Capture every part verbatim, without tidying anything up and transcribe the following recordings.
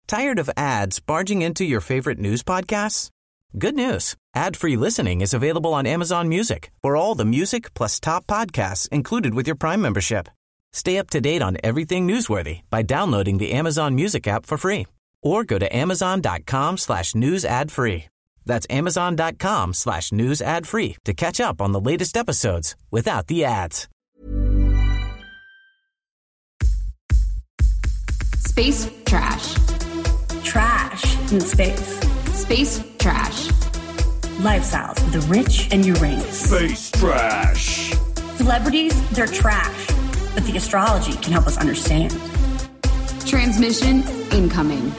Tired of ads barging into your favorite news podcasts? Good news. Ad-free listening is available on Amazon Music for all the music plus top podcasts included with your Prime membership. Stay up to date on everything newsworthy by downloading the Amazon Music app for free or go to amazon.com slash news ad free. That's amazon.com slash news ad free to catch up on the latest episodes without the ads. Space trash. Trash in space. Space trash. Lifestyles of the rich and Uranus. Space trash. Celebrities, they're trash, but the astrology can help us understand. Transmission incoming.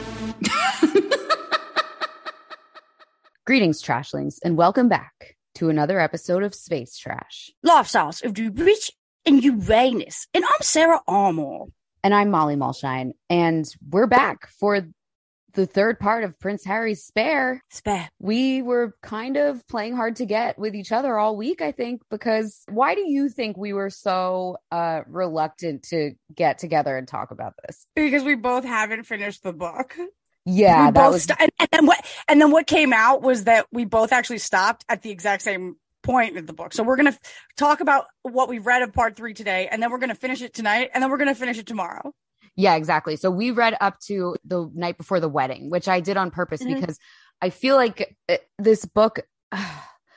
Greetings, Trashlings, and welcome back to another episode of Space Trash. Lifestyles of the rich and Uranus. And I'm Sarah Armour. And I'm Molly Mulshine, and we're back for the third part of Prince Harry's Spare. Spare. We were kind of playing hard to get with each other all week, I think, because why do you think we were so uh, reluctant to get together and talk about this? Because we both haven't finished the book. Yeah, we that both was. st- and, and then what? And then what came out was that we both actually stopped at the exact same point in the book. So we're gonna f- talk about what we read of part three today, and then we're gonna finish it tonight, and then we're gonna finish it tomorrow. Yeah, exactly. So we read up to the night before the wedding, which I did on purpose mm-hmm. because I feel like it, this book. Uh,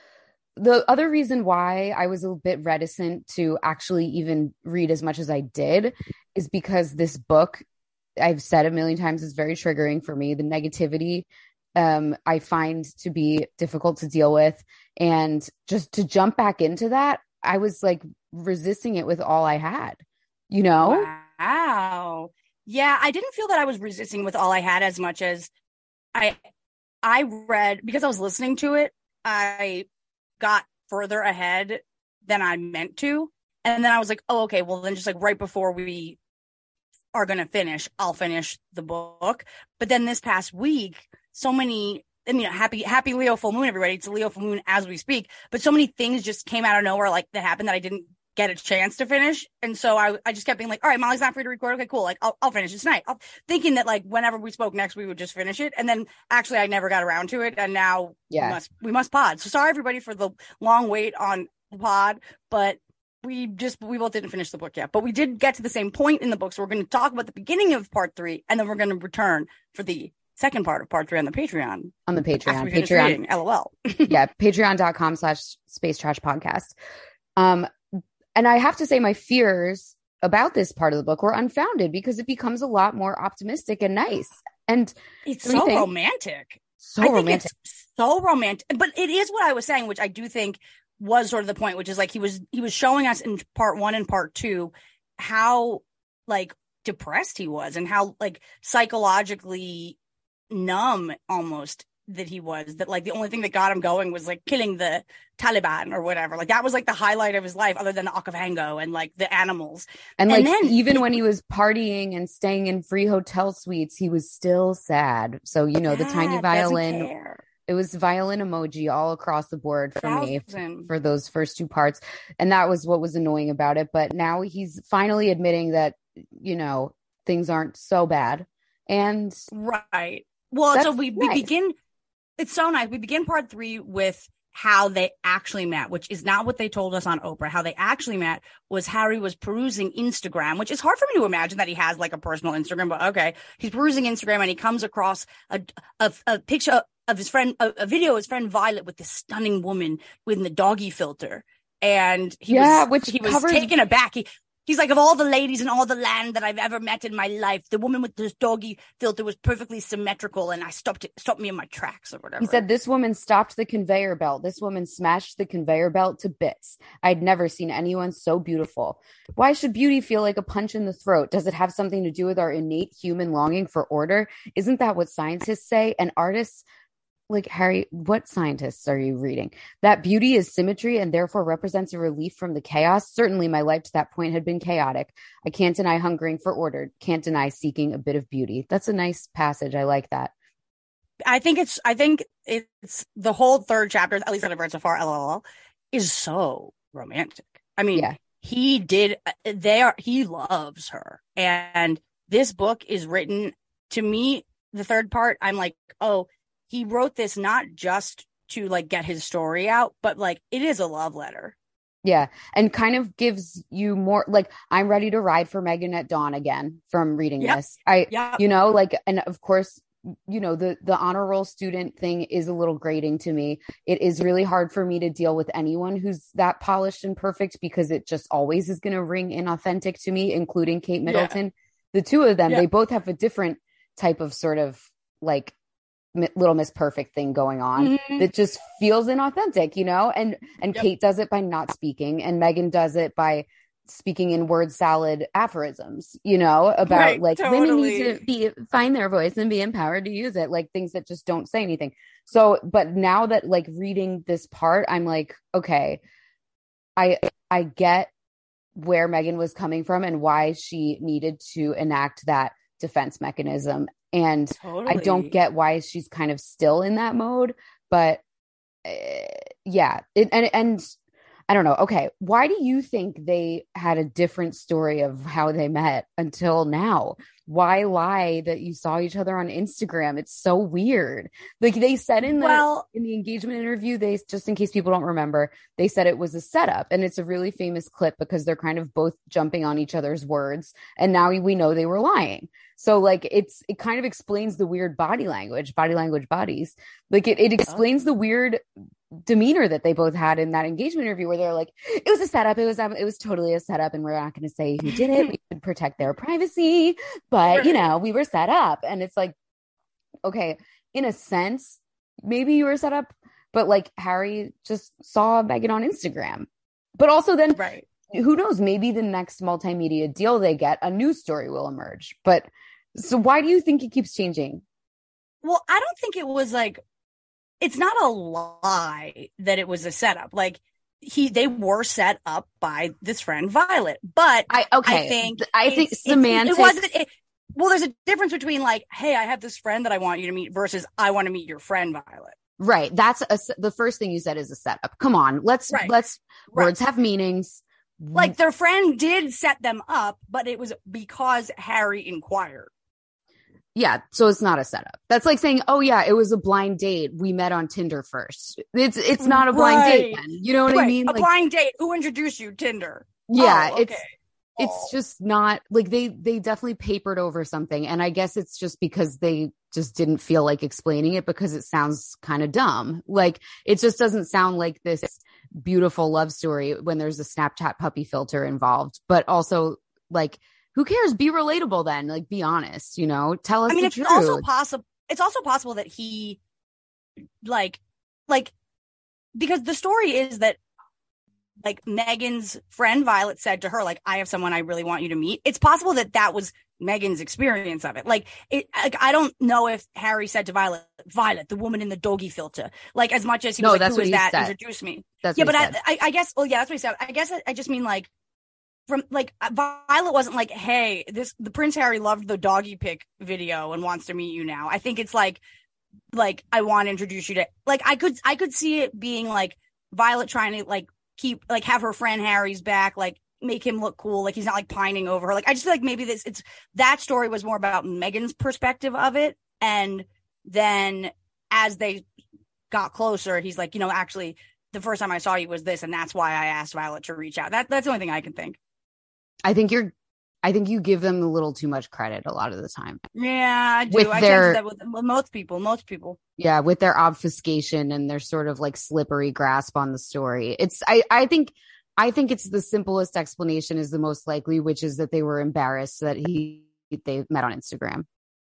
the other reason why I was a bit reticent to actually even read as much as I did is because this book, I've said a million times, is very triggering for me. The negativity um, I find to be difficult to deal with. And just to jump back into that, I was like resisting it with all I had, you know? Wow. Yeah, I didn't feel that I was resisting with all I had as much as I, I read, because I was listening to it, I got further ahead than I meant to. And then I was like, oh, okay, well then just like right before we are going to finish, I'll finish the book. But then this past week, so many, I mean, happy, happy Leo full moon, everybody. It's a Leo full moon as we speak, but so many things just came out of nowhere, like that happened that I didn't get a chance to finish. And so I, I just kept being like, all right, Molly's not free to record. Okay, cool. Like I'll, I'll finish it tonight. I'll, thinking that like whenever we spoke next, we would just finish it. And then actually I never got around to it. And now yeah. we must, we must pod. So sorry everybody for the long wait on the pod, but we just, we both didn't finish the book yet, but we did get to the same point in the book. So we're going to talk about the beginning of part three, and then we're going to return for the second part of part three on the Patreon. On the Patreon. Patreon. Reading, LOL. Yeah. Patreon.com slash space trash podcast. Um, and I have to say my fears about this part of the book were unfounded because it becomes a lot more optimistic and nice. And it's so think, romantic. So I think romantic. It's so romantic. But it is what I was saying, which I do think was sort of the point, which is like he was he was showing us in part one and part two how like depressed he was and how like psychologically numb almost that he was, that like the only thing that got him going was like killing the Taliban or whatever. Like that was like the highlight of his life, other than the Okavango and like the animals. And like and then, even when he was partying and staying in free hotel suites, he was still sad. So you know, the tiny violin, it was violin emoji all across the board for Thousand. me for those first two parts. And that was what was annoying about it. But now he's finally admitting that, you know, things aren't so bad. And right. Well, so we, we nice. begin, it's so nice. We begin part three with how they actually met, which is not what they told us on Oprah. How they actually met was Harry was perusing Instagram, which is hard for me to imagine that he has like a personal Instagram, but okay. He's perusing Instagram and he comes across a, a, a picture of his friend, a, a video of his friend Violet with this stunning woman with the doggy filter. And he yeah, was, which he was covers- taken aback. He, He's like, of all the ladies in all the land that I've ever met in my life, the woman with this doggy filter was perfectly symmetrical, and I stopped it, stopped me in my tracks or whatever. He said, this woman stopped the conveyor belt. This woman smashed the conveyor belt to bits. I'd never seen anyone so beautiful. Why should beauty feel like a punch in the throat? Does it have something to do with our innate human longing for order? Isn't that what scientists say? And artists... Like, Harry, what scientists are you reading? That beauty is symmetry and therefore represents a relief from the chaos. Certainly my life to that point had been chaotic. I can't deny hungering for order. Can't deny seeking a bit of beauty. That's a nice passage. I like that. I think it's, I think it's the whole third chapter, at least that I've read so far, LOL, is so romantic. I mean, yeah. he did, they are, he loves her. And this book is written, to me, the third part, I'm like, oh, he wrote this not just to like get his story out, but like it is a love letter. Yeah. And kind of gives you more like, I'm ready to ride for Meghan at dawn again from reading Yep. this. I, Yep. you know, like, and of course, you know, the, the honor roll student thing is a little grating to me. It is really hard for me to deal with anyone who's that polished and perfect because it just always is going to ring inauthentic to me, including Kate Middleton. Yeah. The two of them, yeah. they both have a different type of sort of like Little Miss Perfect thing going on mm-hmm. that just feels inauthentic, you know, and, and yep. Kate does it by not speaking and Meghan does it by speaking in word salad aphorisms, you know, about right, like totally. Women need to be find their voice and be empowered to use it, like things that just don't say anything. So, but now that like reading this part, I'm like, okay, I, I get where Meghan was coming from and why she needed to enact that defense mechanism. And totally. I don't get why she's kind of still in that mode, but uh, yeah. It, and, and I don't know. Okay. Why do you think they had a different story of how they met until now? Why lie that you saw each other on Instagram? It's so weird. Like they said in the, well, in the engagement interview, they, just in case people don't remember, they said it was a setup, and it's a really famous clip because they're kind of both jumping on each other's words. And now we know they were lying. So like, it's, it kind of explains the weird body language, body language bodies. Like it, it explains the weird demeanor that they both had in that engagement interview where they're like, it was a setup. It was, it was totally a setup. And we're not going to say who did it. We would protect their privacy, but right. you know, we were set up. And it's like, okay, in a sense, maybe you were set up, but like Harry just saw Meghan on Instagram, but also then right. who knows, maybe the next multimedia deal they get, a news story will emerge. But so why do you think it keeps changing? Well, I don't think it was like, it's not a lie that it was a setup. Like he, they were set up by this friend Violet, but I, okay. I think, I think semantics. It, it wasn't, it, well, there's a difference between like, hey, I have this friend that I want you to meet versus I want to meet your friend Violet. Right. That's a, the first thing you said is a setup. Come on. Let's, right. let's right. words have meanings. Like their friend did set them up, but it was because Harry inquired. Yeah, so it's not a setup. That's like saying, "Oh yeah, it was a blind date. We met on Tinder first." It's it's not a blind right. date then. You know what right. I mean? A like, blind date. Who introduced you? Tinder. Yeah, oh, okay. it's oh. it's just not like they they definitely papered over something, and I guess it's just because they just didn't feel like explaining it because it sounds kind of dumb. Like it just doesn't sound like this beautiful love story when there's a Snapchat puppy filter involved, but also like. Who cares? Be relatable then. Like, be honest, you know, tell us I mean, the it's truth. also possible. It's also possible that he like, like, because the story is that like Meghan's friend Violet said to her, like, I have someone I really want you to meet. It's possible that that was Meghan's experience of it. Like, it, like, I don't know if Harry said to Violet, Violet, the woman in the doggy filter, like as much as he was no, like, that's who what is that? Said. Introduce me. That's yeah, what but I, I, I guess, well, yeah, that's what he said. I guess I, I just mean like, From like Violet wasn't like, hey, this the Prince Harry loved the doggy pic video and wants to meet you now. I think it's like, like I want to introduce you to like I could I could see it being like Violet trying to like keep like have her friend Harry's back, like make him look cool, like he's not like pining over her. Like I just feel like maybe this it's that story was more about Meghan's perspective of it, and then as they got closer, he's like, you know, actually, the first time I saw you was this, and that's why I asked Violet to reach out. That that's the only thing I can think. I think you're, I think you give them a little too much credit a lot of the time. Yeah, I do. With I their, tend to do that with, with most people, most people. Yeah, with their obfuscation and their sort of like slippery grasp on the story. It's, I, I think, I think it's the simplest explanation is the most likely, which is that they were embarrassed that he, they met on Instagram.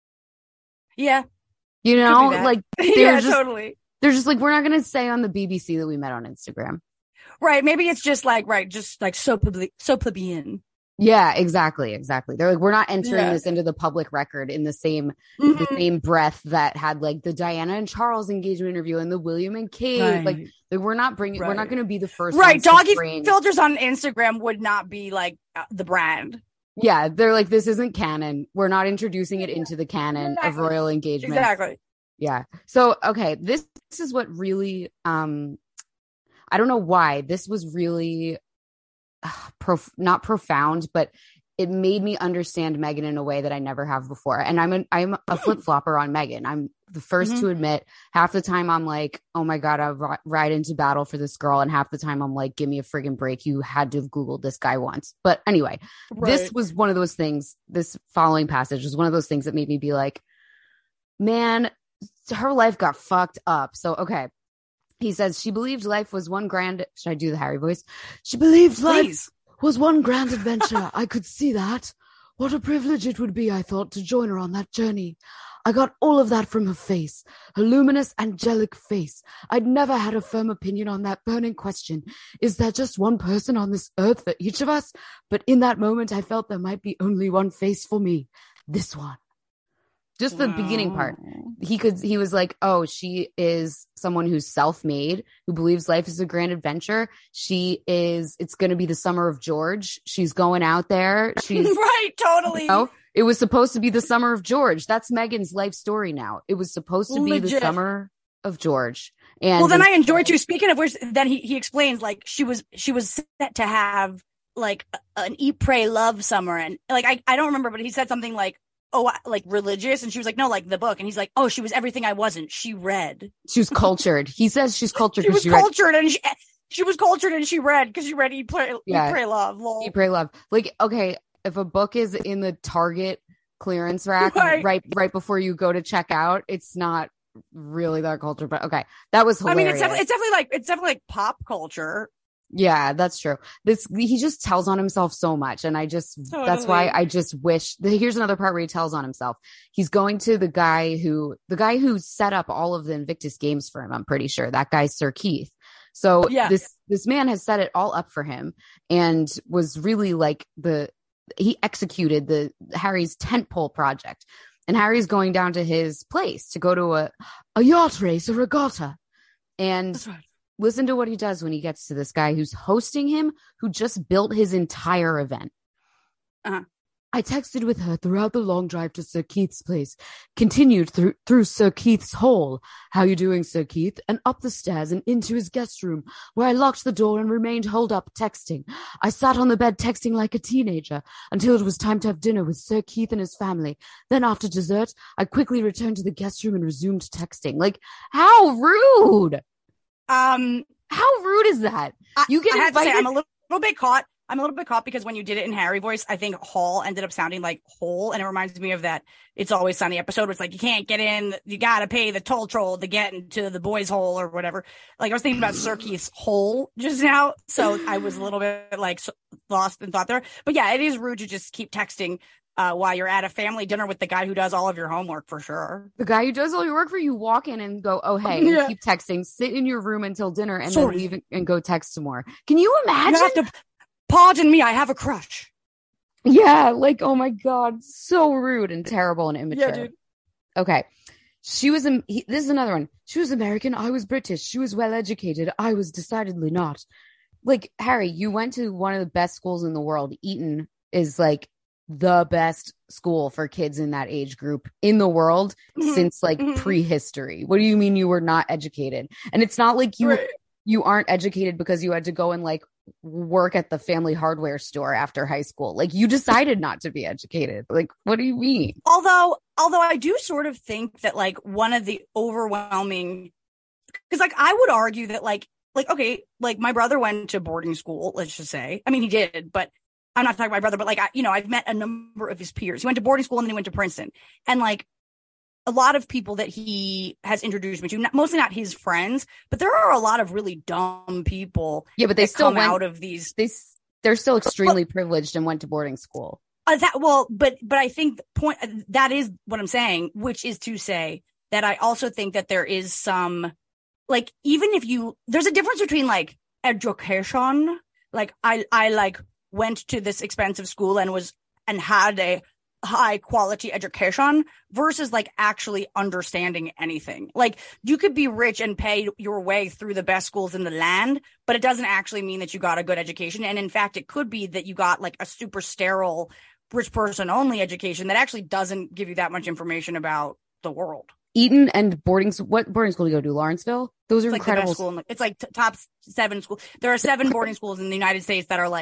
Yeah. You know, like, yeah, just, totally. They're just like, we're not going to say on the B B C that we met on Instagram. Right. Maybe it's just like, right. Just like so, plebe- so plebeian. Yeah, exactly. Exactly. They're like, we're not entering yeah. this into the public record in the same, mm-hmm. the same breath that had like the Diana and Charles engagement interview and the William and Kate. Right. Like, like we're not bringing, right. we're not going to be the first. Right. Doggy bring... filters on Instagram would not be like uh, the brand. Yeah. They're like, this isn't canon. We're not introducing it into the canon exactly. of royal engagement. Exactly. Yeah. So, okay. This, this is what really, um, I don't know why this was really uh, prof- not profound, but it made me understand Meghan in a way that I never have before. And I'm an, I'm a flip flopper on Meghan. I'm the first mm-hmm. to admit half the time I'm like, oh my God, I'll r- ride into battle for this girl. And half the time I'm like, give me a friggin' break. You had to have Googled this guy once. But anyway, right. This was one of those things, this following passage was one of those things that made me be like, man, her life got fucked up. So, okay. He says, she believed life was one grand, should I do the Harry voice? She believed life Please. was one grand adventure. I could see that. What a privilege it would be, I thought, to join her on that journey. I got all of that from her face, her luminous, angelic face. I'd never had a firm opinion on that burning question. Is there just one person on this earth for each of us? But in that moment, I felt there might be only one face for me. This one. Just the wow. beginning part. He could, he was like, oh, she is someone who's self-made, who believes life is a grand adventure. She is, it's going to be the summer of George. She's going out there. She's right. Totally. You know, it was supposed to be the summer of George. That's Meghan's life story now. It was supposed to be Legit. the summer of George. And well, then I enjoyed too. Speaking of which, then he, he explains like she was, she was set to have like an eat, pray, love summer. And like, I, I don't remember, but he said something like, oh, like religious. And she was like, no, like the book. And he's like, oh, she was everything I wasn't. She read. She was cultured. He says she's cultured. She was she cultured read. and she, she was cultured and she read because she read Eat, Pray, yeah. Eat, Pray, Love. Lol. Eat, Pray, Love. Like, okay, if a book is in the Target clearance rack right, right, right before you go to check out, it's not really that culture, but okay. That was hilarious. I mean, it's definitely, it's definitely like, it's definitely like pop culture. Yeah, that's true. This, he just tells on himself so much. And I just, totally. that's why I just wish, here's another part where he tells on himself. He's going to the guy who, the guy who set up all of the Invictus games for him. I'm pretty sure that guy's Sir Keith. So yeah. this, this man has set it all up for him and was really like the, he executed the Harry's tentpole project. And Harry's going down to his place to go to a, a yacht race, a regatta. And that's right. Listen to what he does when he gets to this guy who's hosting him, who just built his entire event. Uh-huh. I texted with her throughout the long drive to Sir Keith's place, continued through through Sir Keith's hall. How you doing, Sir Keith? And up the stairs and into his guest room, where I locked the door and remained holed up texting. I sat on the bed texting like a teenager until it was time to have dinner with Sir Keith and his family. Then after dessert, I quickly returned to the guest room and resumed texting. Like, how rude! Um, how rude is that? You get I, invited. I have to say, I'm a little, little bit caught. I'm a little bit caught because when you did it in Harry voice, I think Hall ended up sounding like Hole, and it reminds me of that It's Always Sunny episode where it's like you can't get in, you gotta pay the toll troll to get into the boys' hole or whatever. Like I was thinking about Sir Keith's hole just now, so I was a little bit like lost in thought there. But yeah, it is rude to just keep texting uh, while you're at a family dinner with the guy who does all of your homework for sure. The guy who does all your work for you, walk in and go, oh, hey, yeah. and keep texting, sit in your room until dinner and Sorry. then leave and go text some more. Can you imagine? You have to, pardon me, I have a crush. Yeah, like, oh my God, so rude and terrible and immature. Yeah, dude. Okay. She was, um, he, this is another one. She was American. I was British. She was well educated. I was decidedly not. Like, Harry, you went to one of the best schools in the world. Eton is like the best school for kids in that age group in the world mm-hmm. since like mm-hmm. prehistory. What do you mean you were not educated? And it's not like you right. you aren't educated because you had to go and like work at the family hardware store after high school. Like you decided not to be educated. Like, what do you mean? Although, although I do sort of think that like one of the overwhelming, because like I would argue that like, like, okay, like my brother went to boarding school, let's just say. I mean, he did, but I'm not talking about my brother, but like, I, you know, I've met a number of his peers. He went to boarding school and then he went to Princeton. And like a lot of people that he has introduced me to, not, mostly not his friends, but there are a lot of really dumb people. Yeah, but they still come went, out of these. They, they're still extremely well, privileged and went to boarding school. Uh, that, well, but, but I think the point, that is what I'm saying, which is to say that I also think that there is some, like, even if you, there's a difference between like education, like I, I like, went to this expensive school and was and had a high quality education versus like actually understanding anything. Like you could be rich and pay your way through the best schools in the land, but it doesn't actually mean that you got a good education. And in fact, it could be that you got like a super sterile rich person only education that actually doesn't give you that much information about the world. Eton and boarding, what boarding school do you go to? Lawrenceville? Those are it's incredible. Like the best school in the, it's like t- top seven school. There are seven boarding schools in the United States that are like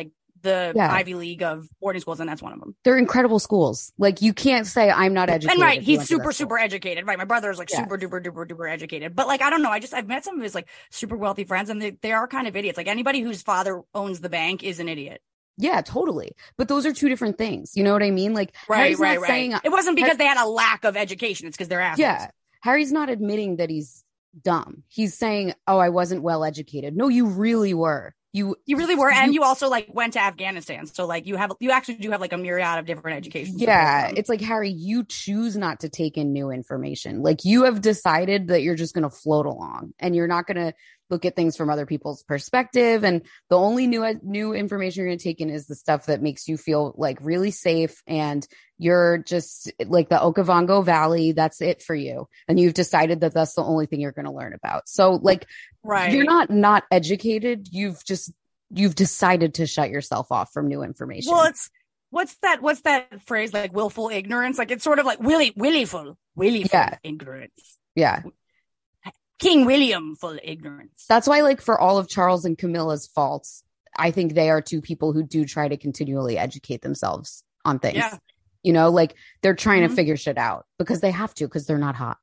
the Yeah. Ivy League of boarding schools, and that's one of them. They're incredible schools. Like, you can't say I'm not educated. And right, if you he's went to super, that school. super educated. Right, my brother is like Yeah. super duper duper duper educated. But like, I don't know. I just I've met some of his like super wealthy friends, and they, they are kind of idiots. Like anybody whose father owns the bank is an idiot. Yeah, totally. But those are two different things. You know what I mean? Like, Right, Harry's right, not right. saying It wasn't because they had a lack of education. It's because they're assholes. yeah. Harry's not admitting that he's dumb. He's saying, "Oh, I wasn't well educated." No, you really were. You You really were, and you also like went to Afghanistan, so like you have you actually do have like a myriad of different educations. to Yeah, pick from. it's like, Harry, you choose not to take in new information. Like, you have decided that you're just going to float along and you're not going to look at things from other people's perspective. And the only new new information you're going to take in is the stuff that makes you feel like really safe. And you're just like the Okavango Valley. That's it for you. And you've decided that that's the only thing you're going to learn about. So like, right, you're not not educated. You've just you've decided to shut yourself off from new information. Well, it's what's that? What's that phrase? Like willful ignorance. Like it's sort of like willy willyful, willyful Yeah. ignorance. yeah. King William full ignorance. That's why, like, for all of Charles and Camilla's faults, I think they are two people who do try to continually educate themselves on things. Yeah. You know, like they're trying Mhm. to figure shit out because they have to, because they're not hot.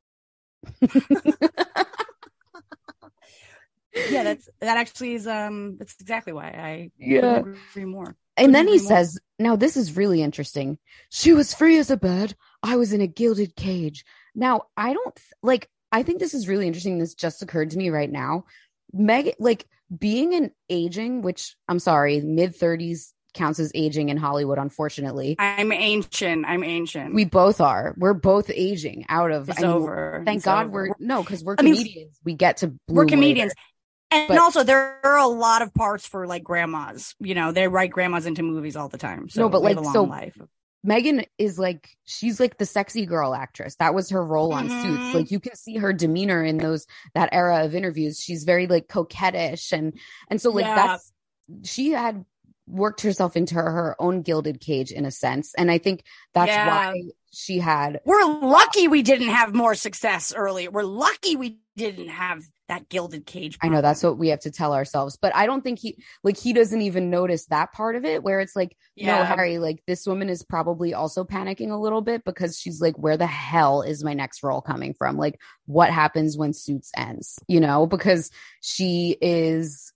Yeah, that's that actually is um that's exactly why I Yeah. couldn't agree more. And then he Couldn't agree more. says, now this is really interesting. She was free as a bird. I was in a gilded cage. Now, I don't th- like, I think this is really interesting. This just occurred to me right now. Meg, like being an aging, which I'm sorry, mid thirties counts as aging in Hollywood, unfortunately. I'm ancient. I'm ancient. We both are. We're both aging out of. It's I mean, over. Thank It's God over. we're no, because we're I mean, comedians. we get to bloom We're comedians. later. And But- also, there are a lot of parts for like grandmas. You know, they write grandmas into movies all the time. So No, but, we have like, a long so- life. Megan is like, she's like the sexy girl actress. That was her role on Mhm. Suits. Like, you can see her demeanor in those that era of interviews. She's very like coquettish, and and so like Yeah. that's she had worked herself into her, her own gilded cage in a sense, and I think that's Yeah. why she had. We're lucky we didn't have more success earlier. We're lucky we didn't have that gilded cage. I know that's what we have to tell ourselves, but I don't think he like he doesn't even notice that part of it, where it's like, no, Yeah. Harry, like this woman is probably also panicking a little bit because she's like, where the hell is my next role coming from? Like, what happens when Suits ends? You know, because she is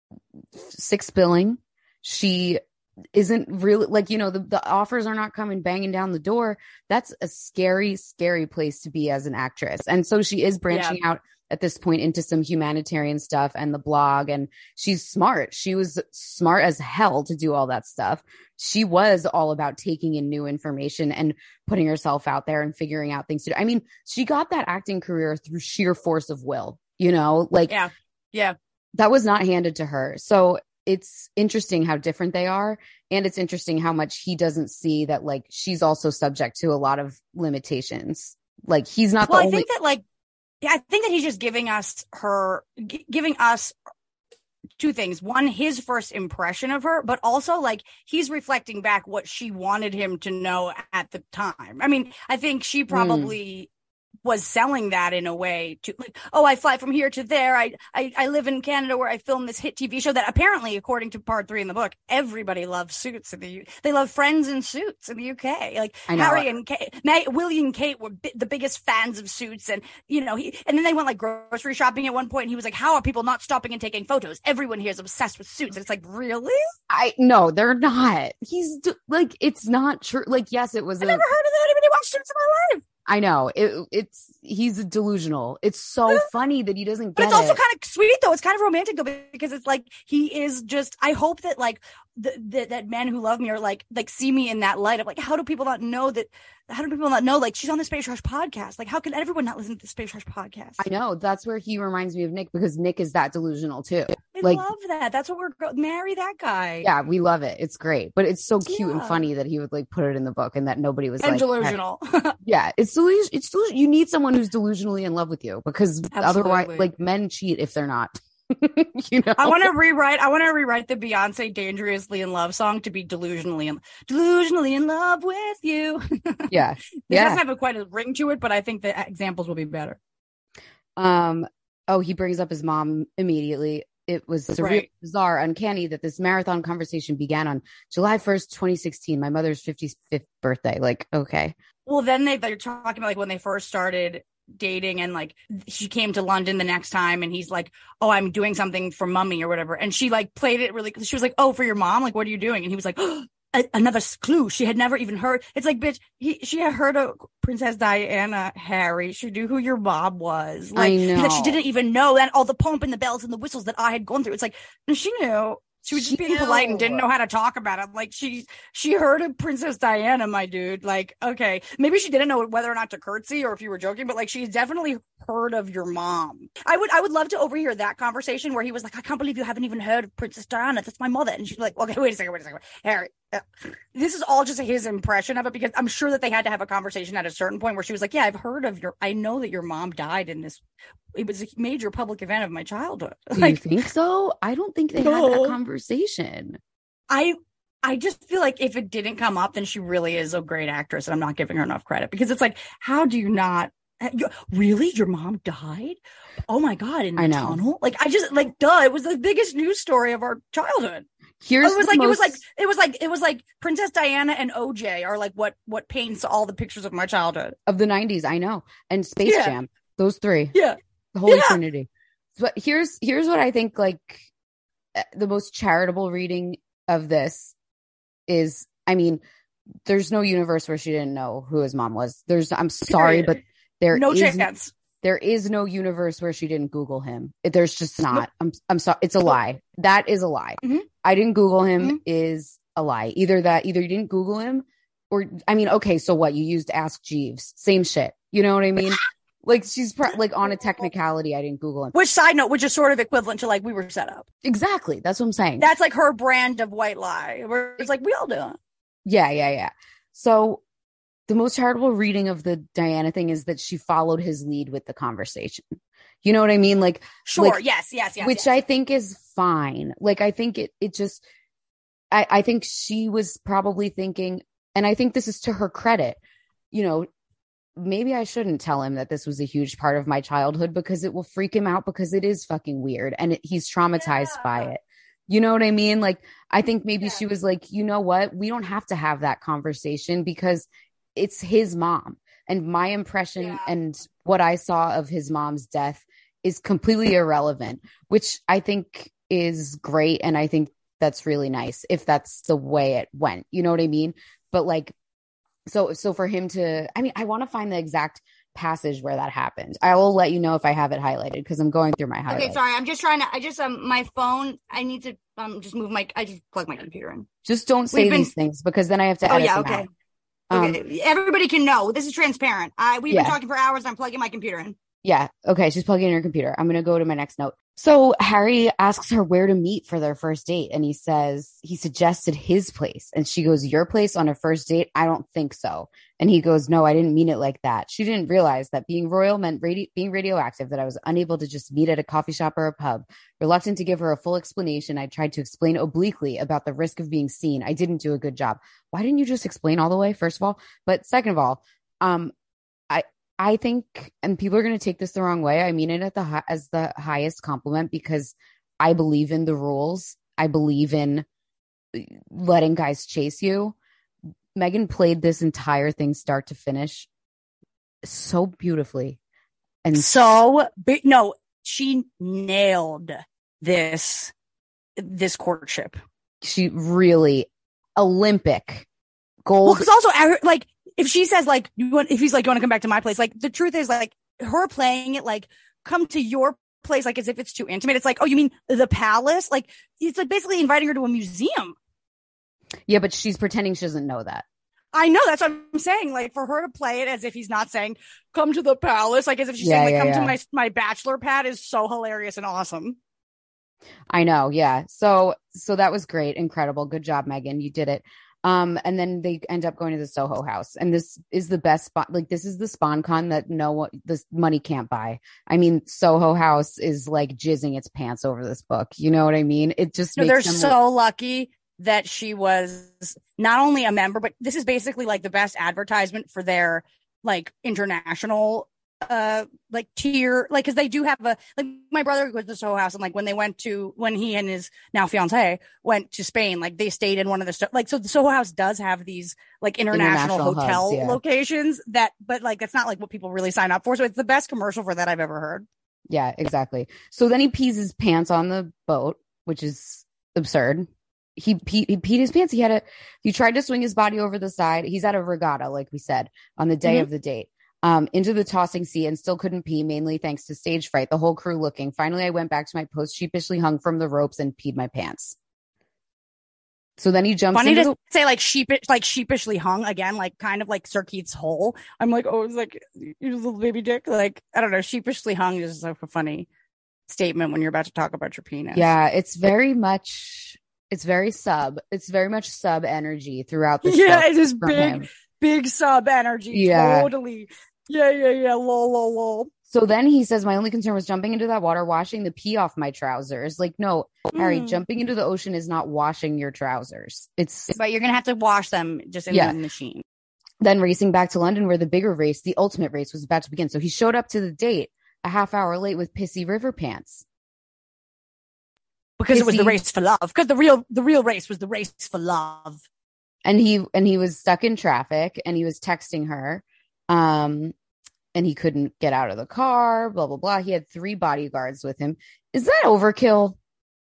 six billing. She isn't really like, you know, the, the offers are not coming banging down the door. That's a scary, scary place to be as an actress. And so she is branching out at this point into some humanitarian stuff and the blog, and she's smart. She was smart as hell to do all that stuff. She was all about taking in new information and putting herself out there and figuring out things to do. I mean, she got that acting career through sheer force of will, you know, like Yeah. Yeah. that was not handed to her. So it's interesting how different they are. And it's interesting how much he doesn't see that, like, she's also subject to a lot of limitations. Like, he's not Well, the I only. think that like, yeah, I think that he's just giving us her, g- giving us two things. One, his first impression of her, but also like he's reflecting back what she wanted him to know at the time. I mean, I think she probably was selling that in a way to like, oh, I fly from here to there. I, I, I live in Canada where I film this hit T V show that apparently, according to part three in the book, everybody loves Suits in the U. They love Friends and Suits in the U K. Like I know. Harry and Kate, May, Willie and Kate were bi- the biggest fans of Suits, and you know he. And then they went like grocery shopping at one point, and he was like, "How are people not stopping and taking photos? Everyone here is obsessed with Suits." And it's like, really? I no, they're not. He's d- like, it's not true. Like, yes, it was. I a, never heard of anybody watch Suits in my life. I know it. It's he's delusional. It's so funny that he doesn't But get it's also it. kind of sweet though. It's kind of romantic though, because it's like he is just. I hope that like the, the that men who love me are like like see me in that light of like, how do people not know that? How do people not know like she's on the Space Rush podcast? Like, how can everyone not listen to the Space Rush podcast? I know, that's where he reminds me of Nick, because Nick is that delusional too. I like- love that. That's what we're go- marry that guy. Yeah, we love it. It's great, but it's so cute and Yeah. funny that he would like put it in the book, and that nobody was and like, delusional. yeah, it's delusion. It's delusion. You need someone who's delusionally in love with you, because otherwise, Absolutely. like, men cheat if they're not. You know, I want to rewrite. I want to rewrite the Beyonce "Dangerously in Love" song to be "delusionally in delusionally in love with you." yeah, It yeah. doesn't have a, quite a ring to it, but I think the examples will be better. Um. Oh, he brings up his mom immediately. it was surreal, Right. bizarre, uncanny that this marathon conversation began on July first, twenty sixteen, my mother's fifty-fifth birthday. Like, okay. Well, then they, they're talking about like when they first started dating and like she came to London the next time and he's like, oh, I'm doing something for mommy or whatever. And she like played it really, she was like, oh, for your mom? Like, what are you doing? And he was like, oh, a- another clue. She had never even heard. It's like, bitch, he, she had heard of Princess Diana, Harry. She knew who your mom was. Like, I know. that she didn't even know. And all the pomp and the bells and the whistles that I had gone through. It's like, no, she knew. She was just She being knew. polite and didn't know how to talk about it. Like she, she heard of Princess Diana, my dude. Like, okay, maybe she didn't know whether or not to curtsy or if you were joking, but like she's definitely heard of your mom. I would, I would love to overhear that conversation where he was like, I can't believe you haven't even heard of Princess Diana. That's my mother. And she's like, okay, wait a second, wait a second, Harry. uh, This is all just his impression of it because I'm sure that they had to have a conversation at a certain point where she was like, yeah, I've heard of your, I know that your mom died in this. It was a major public event of my childhood. Do Like, you think so? I don't think they had No. that conversation. I I just feel like if it didn't come up, then she really is a great actress, and I'm not giving her enough credit because it's like, how do you not? You, really, your mom died? Oh my god, in the I know. tunnel? Like, I just like, duh! It was the biggest news story of our childhood. Here's it was the like, it was most- like, it was like, it was like Princess Diana and O J are like what what paints all the pictures of my childhood. of the nineties. I know. And Space Yeah. Jam. Those three. Yeah, The Holy Yeah. Trinity. But here's here's what I think like uh, the most charitable reading of this is, I mean, there's no universe where she didn't know who his mom was. There's I'm sorry, Period. but there no is chance. there is no universe where she didn't Google him. It- There's just not. I'm I'm sorry. It's a lie. That is a lie. Mhm. I didn't Google him Mhm. is a lie. Either that, either you didn't Google him, or I mean, okay, so what? You used Ask Jeeves. Same shit. You know what I mean? Like she's pro- like on a technicality. I didn't Google him. Which side note, which is sort of equivalent to like we were set up. Exactly. That's what I'm saying. That's like her brand of white lie. Where it's like we all do it. Yeah, yeah, yeah. So the most charitable reading of the Diana thing is that she followed his lead with the conversation. You know what I mean? Like, Sure. like, yes. Yes. Yes. which yes. I think is fine. Like, I think it, it just, I, I think she was probably thinking, and I think this is to her credit, you know, maybe I shouldn't tell him that this was a huge part of my childhood because it will freak him out because it is fucking weird and it, he's traumatized Yeah. by it. You know what I mean? Like, I think maybe Yeah. she was like, you know what? We don't have to have that conversation because it's his mom. And my impression Yeah. and what I saw of his mom's death is completely irrelevant, which I think is great. And I think that's really nice if that's the way it went. You know what I mean? But like, so, so for him to, I mean, I want to find the exact passage where that happened. I will let you know if I have it highlighted because I'm going through my highlights. Okay, sorry. I'm just trying to. I just um my phone. I need to um just move my. I just plug my computer in. Just don't say We've been- these things because then I have to Oh edit yeah. them Okay. out. Um, Okay. Everybody can know this is transparent. I we've Yeah. been talking for hours. I'm plugging my computer in. Yeah. Okay. She's plugging in her computer. I'm going to go to my next note. So Harry asks her where to meet for their first date. And he says, he suggested his place. And she goes, your place on a first date? I don't think so. And he goes, no, I didn't mean it like that. She didn't realize that being royal meant radi- being radioactive, that I was unable to just meet at a coffee shop or a pub. Reluctant to give her a full explanation, I tried to explain obliquely about the risk of being seen. I didn't do a good job. Why didn't you just explain all the way, first of all? But second of all, um, I, I think, and people are going to take this the wrong way. I mean it at the hi- as the highest compliment because I believe in the rules. I believe in letting guys chase you. Meghan played this entire thing start to finish so beautifully. And So big. No, she nailed this this courtship. she really Olympic Well, gold. because also, I- like, if she says like, you want, if he's like, you want to come back to my place, like, the truth is, like, her playing it like, come to your place, like, as if it's too intimate. It's like, oh, you mean the palace? Like, it's like basically inviting her to a museum. Yeah, but she's pretending she doesn't know that. I know, that's what I'm saying. Like, for her to play it as if he's not saying, come to the palace, like, as if she's Yeah, saying, like, yeah, come yeah. to my my bachelor pad is so hilarious and awesome. I know. Yeah. So, so that was great. Incredible. Good job, Meghan. You did it. Um, and then they end up going to the Soho House, and this is the best spot. Like, this is the SponCon that no one, this money can't buy. I mean, Soho House is like jizzing its pants over this book. You know what I mean? It just No, makes they're them so lucky that she was not only a member, but this is basically like the best advertisement for their like international uh like tier, like because they do have a, like my brother goes to Soho House, and like when they went to, when he and his now fiance went to Spain, like they stayed in one of the st- like, so the Soho House does have these like international, International hotel hubs, yeah. locations that, but like that's not like what people really sign up for. So it's the best commercial for that I've ever heard. Yeah, exactly. So then he pees his pants on the boat, which is absurd. He, pe- he peed his pants. He had a, he tried to swing his body over the side. He's at a regatta, like we said, on the day Mm-hmm. of the date, um, into the tossing sea, and still couldn't pee, mainly thanks to stage fright. The whole crew looking. Finally, I went back to my post, sheepishly hung from the ropes, and peed my pants. So then he jumps Funny into to the- say like sheepish, like sheepishly hung again, like kind of like Sir Keith's hole. I'm like, oh, it's like you little baby dick. Like, I don't know, sheepishly hung is like a funny statement when you're about to talk about your penis. Yeah, it's very much, it's very sub. It's very much sub energy throughout the Yeah, show it is from big, him. big sub energy. Yeah. Totally. Yeah, yeah, yeah. Lol, lol, lol. So then he says, my only concern was jumping into that water, washing the pee off my trousers. Like, no, Harry, Mm. jumping into the ocean is not washing your trousers. It's But you're gonna have to wash them just in Yeah. the machine. then racing back to London, where the bigger race, the ultimate race, was about to begin. So he showed up to the date a half hour late with pissy river pants. Because it was the Pissy- race for love. Because the real the real race was the race for love. And he and he was stuck in traffic, and he was texting her. Um and he couldn't get out of the car, blah, blah, blah. He had three bodyguards with him. Is that overkill?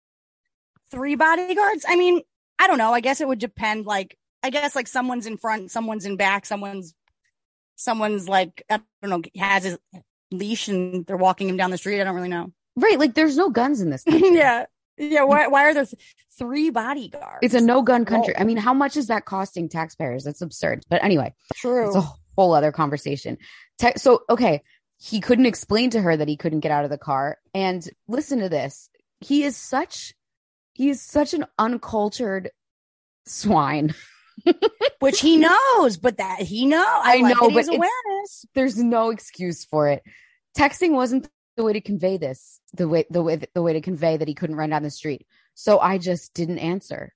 Three bodyguards? I mean, I don't know. I guess it would depend. Like, I guess like someone's in front, someone's in back, someone's someone's like, I don't know, has his leash and they're walking him down the street. I don't really know. Right. Like, there's no guns in this country. yeah. Yeah. Why, why are there th- three bodyguards? It's a no gun country. Oh. I mean, how much is that costing taxpayers? That's absurd. But anyway, True. it's a whole other conversation. Te- so, okay, he couldn't explain to her that he couldn't get out of the car. And listen to this. He is such, he is such an uncultured swine. Which he knows, but that he knows. I, I like know, that he has but it's- awareness. There's no excuse for it. Texting wasn't the way to convey this, the way, the way, the way to convey that he couldn't run down the street. So I just didn't answer.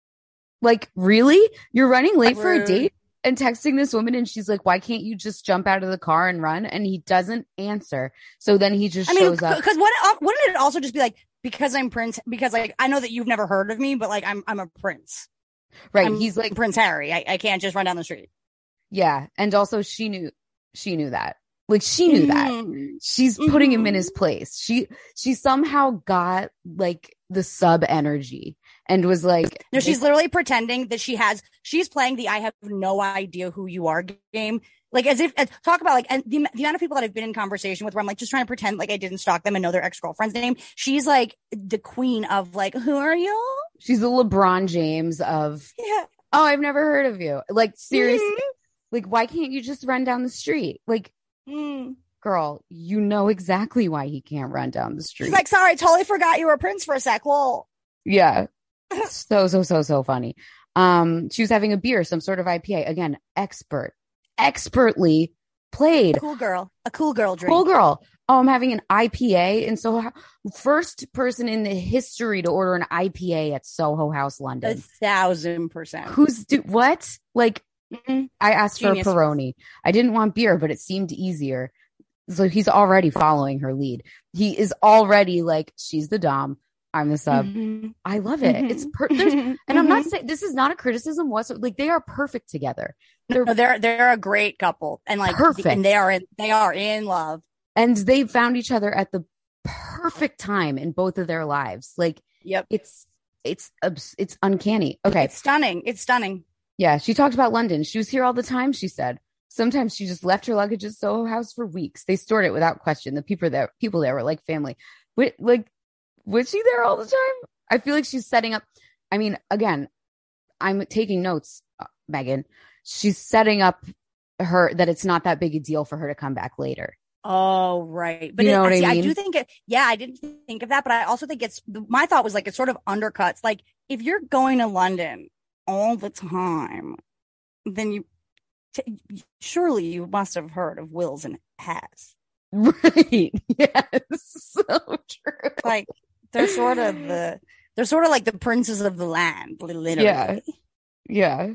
Like, really? You're running late for a Rude. date and texting this woman, and she's like, why can't you just jump out of the car and run? And he doesn't answer. So then he just I mean, shows up. because what wouldn't it also just be like, because I'm Prince, because like I know that you've never heard of me, but like I'm I'm a prince. Right. I'm He's like, Prince Harry. I, I can't just run down the street. yeah. And also she knew, she knew that. Like, she knew that. Mhm. She's putting him in Mhm. his place. She, she somehow got like the sub energy and was like, No, she's literally pretending that she has, she's playing the I have no idea who you are game. Like, as if, as, talk about like, and the, the amount of people that I've been in conversation with where I'm like, just trying to pretend like I didn't stalk them and know their ex-girlfriend's name. She's like the queen of like, who are you? she's the LeBron James of, Yeah. oh, I've never heard of you. Like, seriously, Mhm. like, why can't you just run down the street? Like, Mm. girl, you know exactly why he can't run down the street. She's like, sorry, I totally forgot you were a prince for a sec. Lol. Yeah. So, so, so, so funny. Um, she was having a beer, some sort of I P A. Again, expert, expertly played. Cool girl. A cool girl drink. Cool girl. Oh, I'm having an I P A. And so, first person in the history to order an I P A at Soho House, A London. thousand percent. Who's do what? Like, Mhm. I asked Genius. for a Peroni. I didn't want beer, but it seemed easier. So he's already following her lead. He is already like, she's the dom, I'm the sub. Mhm. I love it. Mhm. It's per- there's, and I'm not Mhm. saying this is not a criticism whatsoever. Like, they are perfect together. They're No, they're they're a great couple, and like Perfect. and they are in they are in love. and they found each other at the perfect time in both of their lives. Like, Yep. it's it's abs- it's uncanny. Okay. It's stunning. It's stunning. Yeah, she talked about London. She was here all the time, she said. Sometimes she just left her luggage at Soho House for weeks. They stored it without question. The people there, people there were like family. Wait, like, was she there all the time? I feel like she's setting up. I mean, again, I'm taking notes, uh, Megan. She's setting up her that it's not that big a deal for her to come back later. Oh, right. But You it, know what I see, I mean? do think it, yeah, I didn't think of that, but I also think it's, my thought was like, it sort of undercuts. Like, if you're going to London all the time, then you, t- surely you must have heard of Wills and Has. Right. Yes. So true. Like, they're sort of the, they're sort of like the princes of the land, literally. Yeah. Yeah.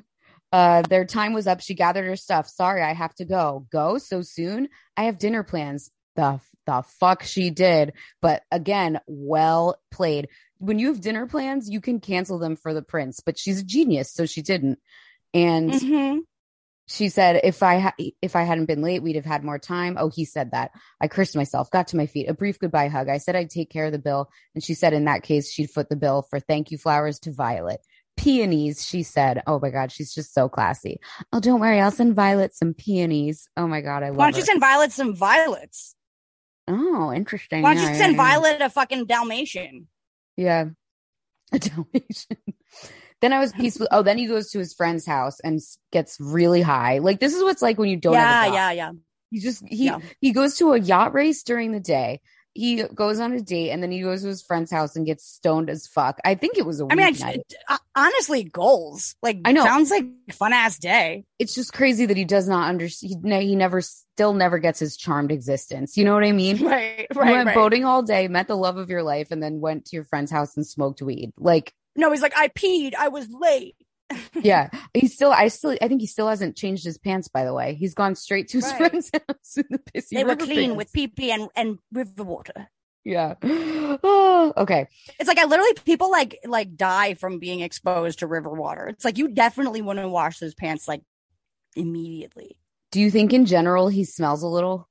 Uh, their time was up. She gathered her stuff. Sorry, I have to go. Go so soon? I have dinner plans. The the fuck she did. But again, well played. When you have dinner plans, you can cancel them for the prince. But she's a genius, so she didn't. And Mm-hmm. she said, if I ha- if I hadn't been late, we'd have had more time. Oh, he said that. I cursed myself, got to my feet, a brief goodbye hug. I said I'd take care of the bill. And she said in that case, she'd foot the bill for thank you flowers to Violet. Peonies, she said. Oh my God, she's just so classy. Oh, don't worry, I'll send Violet some peonies. Oh my God, I love Why don't her. you send Violet some violets? Oh, interesting. Why don't Yeah, you send yeah, yeah. Violet a fucking Dalmatian? Yeah. A Dalmatian. Then I was peaceful. Oh, then he goes to his friend's house and s- gets really high. Like, this is what's like when you don't Yeah, have a job. yeah, yeah. He just, he, Yeah. he goes to a yacht race during the day. He goes on a date and then he goes to his friend's house and gets stoned as fuck. I think it was a I mean, I weeknight. just, uh, honestly, goals. Like, I know. sounds like a fun ass day. It's just crazy that he does not understand. He, ne- he never, still never gets his charmed existence. You know what I mean? Right, You right, went right. boating all day, met the love of your life, and then went to your friend's house and smoked weed. Like, No, he's like, I peed. I was late. yeah, he still, I still, I think he still hasn't changed his pants, by the way. He's gone straight to his Right. friend's house in the pissy They were river clean pants. with pee pee and, and river water. Yeah. Oh, okay. It's like I literally people like like die from being exposed to river water. It's like you definitely want to wash those pants like immediately. Do you think in general he smells a little?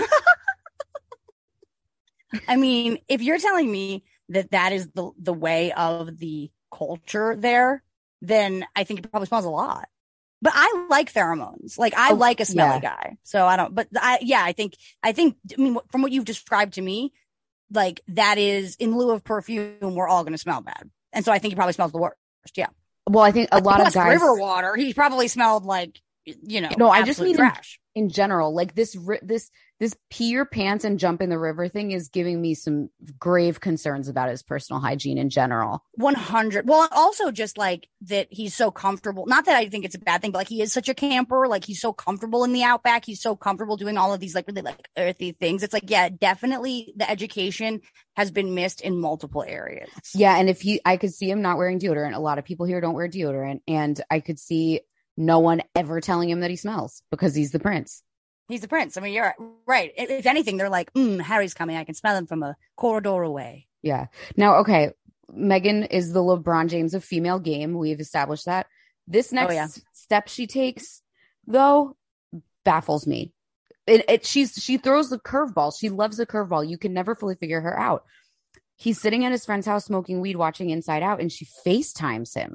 I mean, if you're telling me that that is the the way of the culture there, then I think it probably smells a lot. But I like pheromones. Like I Oh, like a smelly yeah. guy. So I don't. But I yeah, I think I think I mean from what you've described to me, like that is in lieu of perfume, we're all going to smell bad. And so I think he probably smells the worst. Yeah. Well, I think a lot Plus of guys river water. He probably smelled like, you know, No, I just absolute mean in- trash. in general, like this, ri- this, this pee your pants and jump in the river thing is giving me some grave concerns about his personal hygiene in general. one hundred. Well, also just like that he's so comfortable. Not that I think it's a bad thing, but like he is such a camper. Like he's so comfortable in the outback. He's so comfortable doing all of these like really like earthy things. It's like, yeah, definitely the education has been missed in multiple areas. Yeah. And if he, I could see him not wearing deodorant. A lot of people here don't wear deodorant. And I could see no one ever telling him that he smells because he's the prince. He's the prince. I mean, you're right. If if anything, they're like, mm, Harry's coming. I can smell him from a corridor away. Yeah. Now, okay. Meghan is the LeBron James of female game. We've established that. This next Oh, yeah. step she takes, though, baffles me. It, it she's she throws a curveball. She loves a curveball. You can never fully figure her out. He's sitting at his friend's house smoking weed, watching Inside Out, and she FaceTimes him.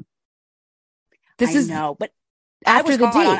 This I is know, but I after was the caught on- date.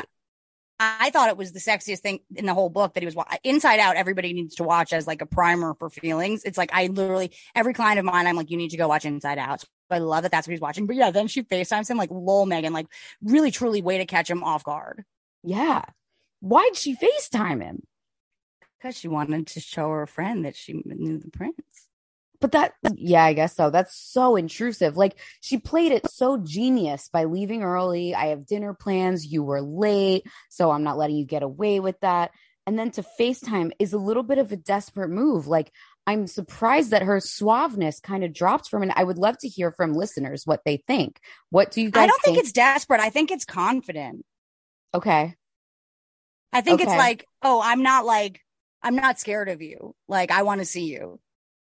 I thought it was the sexiest thing in the whole book that he was wa- Inside Out. Everybody needs to watch as like a primer for feelings. It's like I literally every client of mine, I'm like, you need to go watch Inside Out. So I love that that's what he's watching. But yeah, then she FaceTimes him like, lol, Megan, like really truly way to catch him off guard Yeah. Why'd she FaceTime him? because she wanted to show her friend that she knew the prince. But that, yeah, I guess so. That's so intrusive. Like she played it so genius by leaving early. I have dinner plans. You were late, so I'm not letting you get away with that. And then to FaceTime is a little bit of a desperate move. Like I'm surprised that her suaveness kind of dropped from it. I would love to hear from listeners what they think. What do you guys I don't think, think? it's desperate. I think it's confident. Okay. I think Okay. it's like, oh, I'm not like, I'm not scared of you. Like, I want to see you.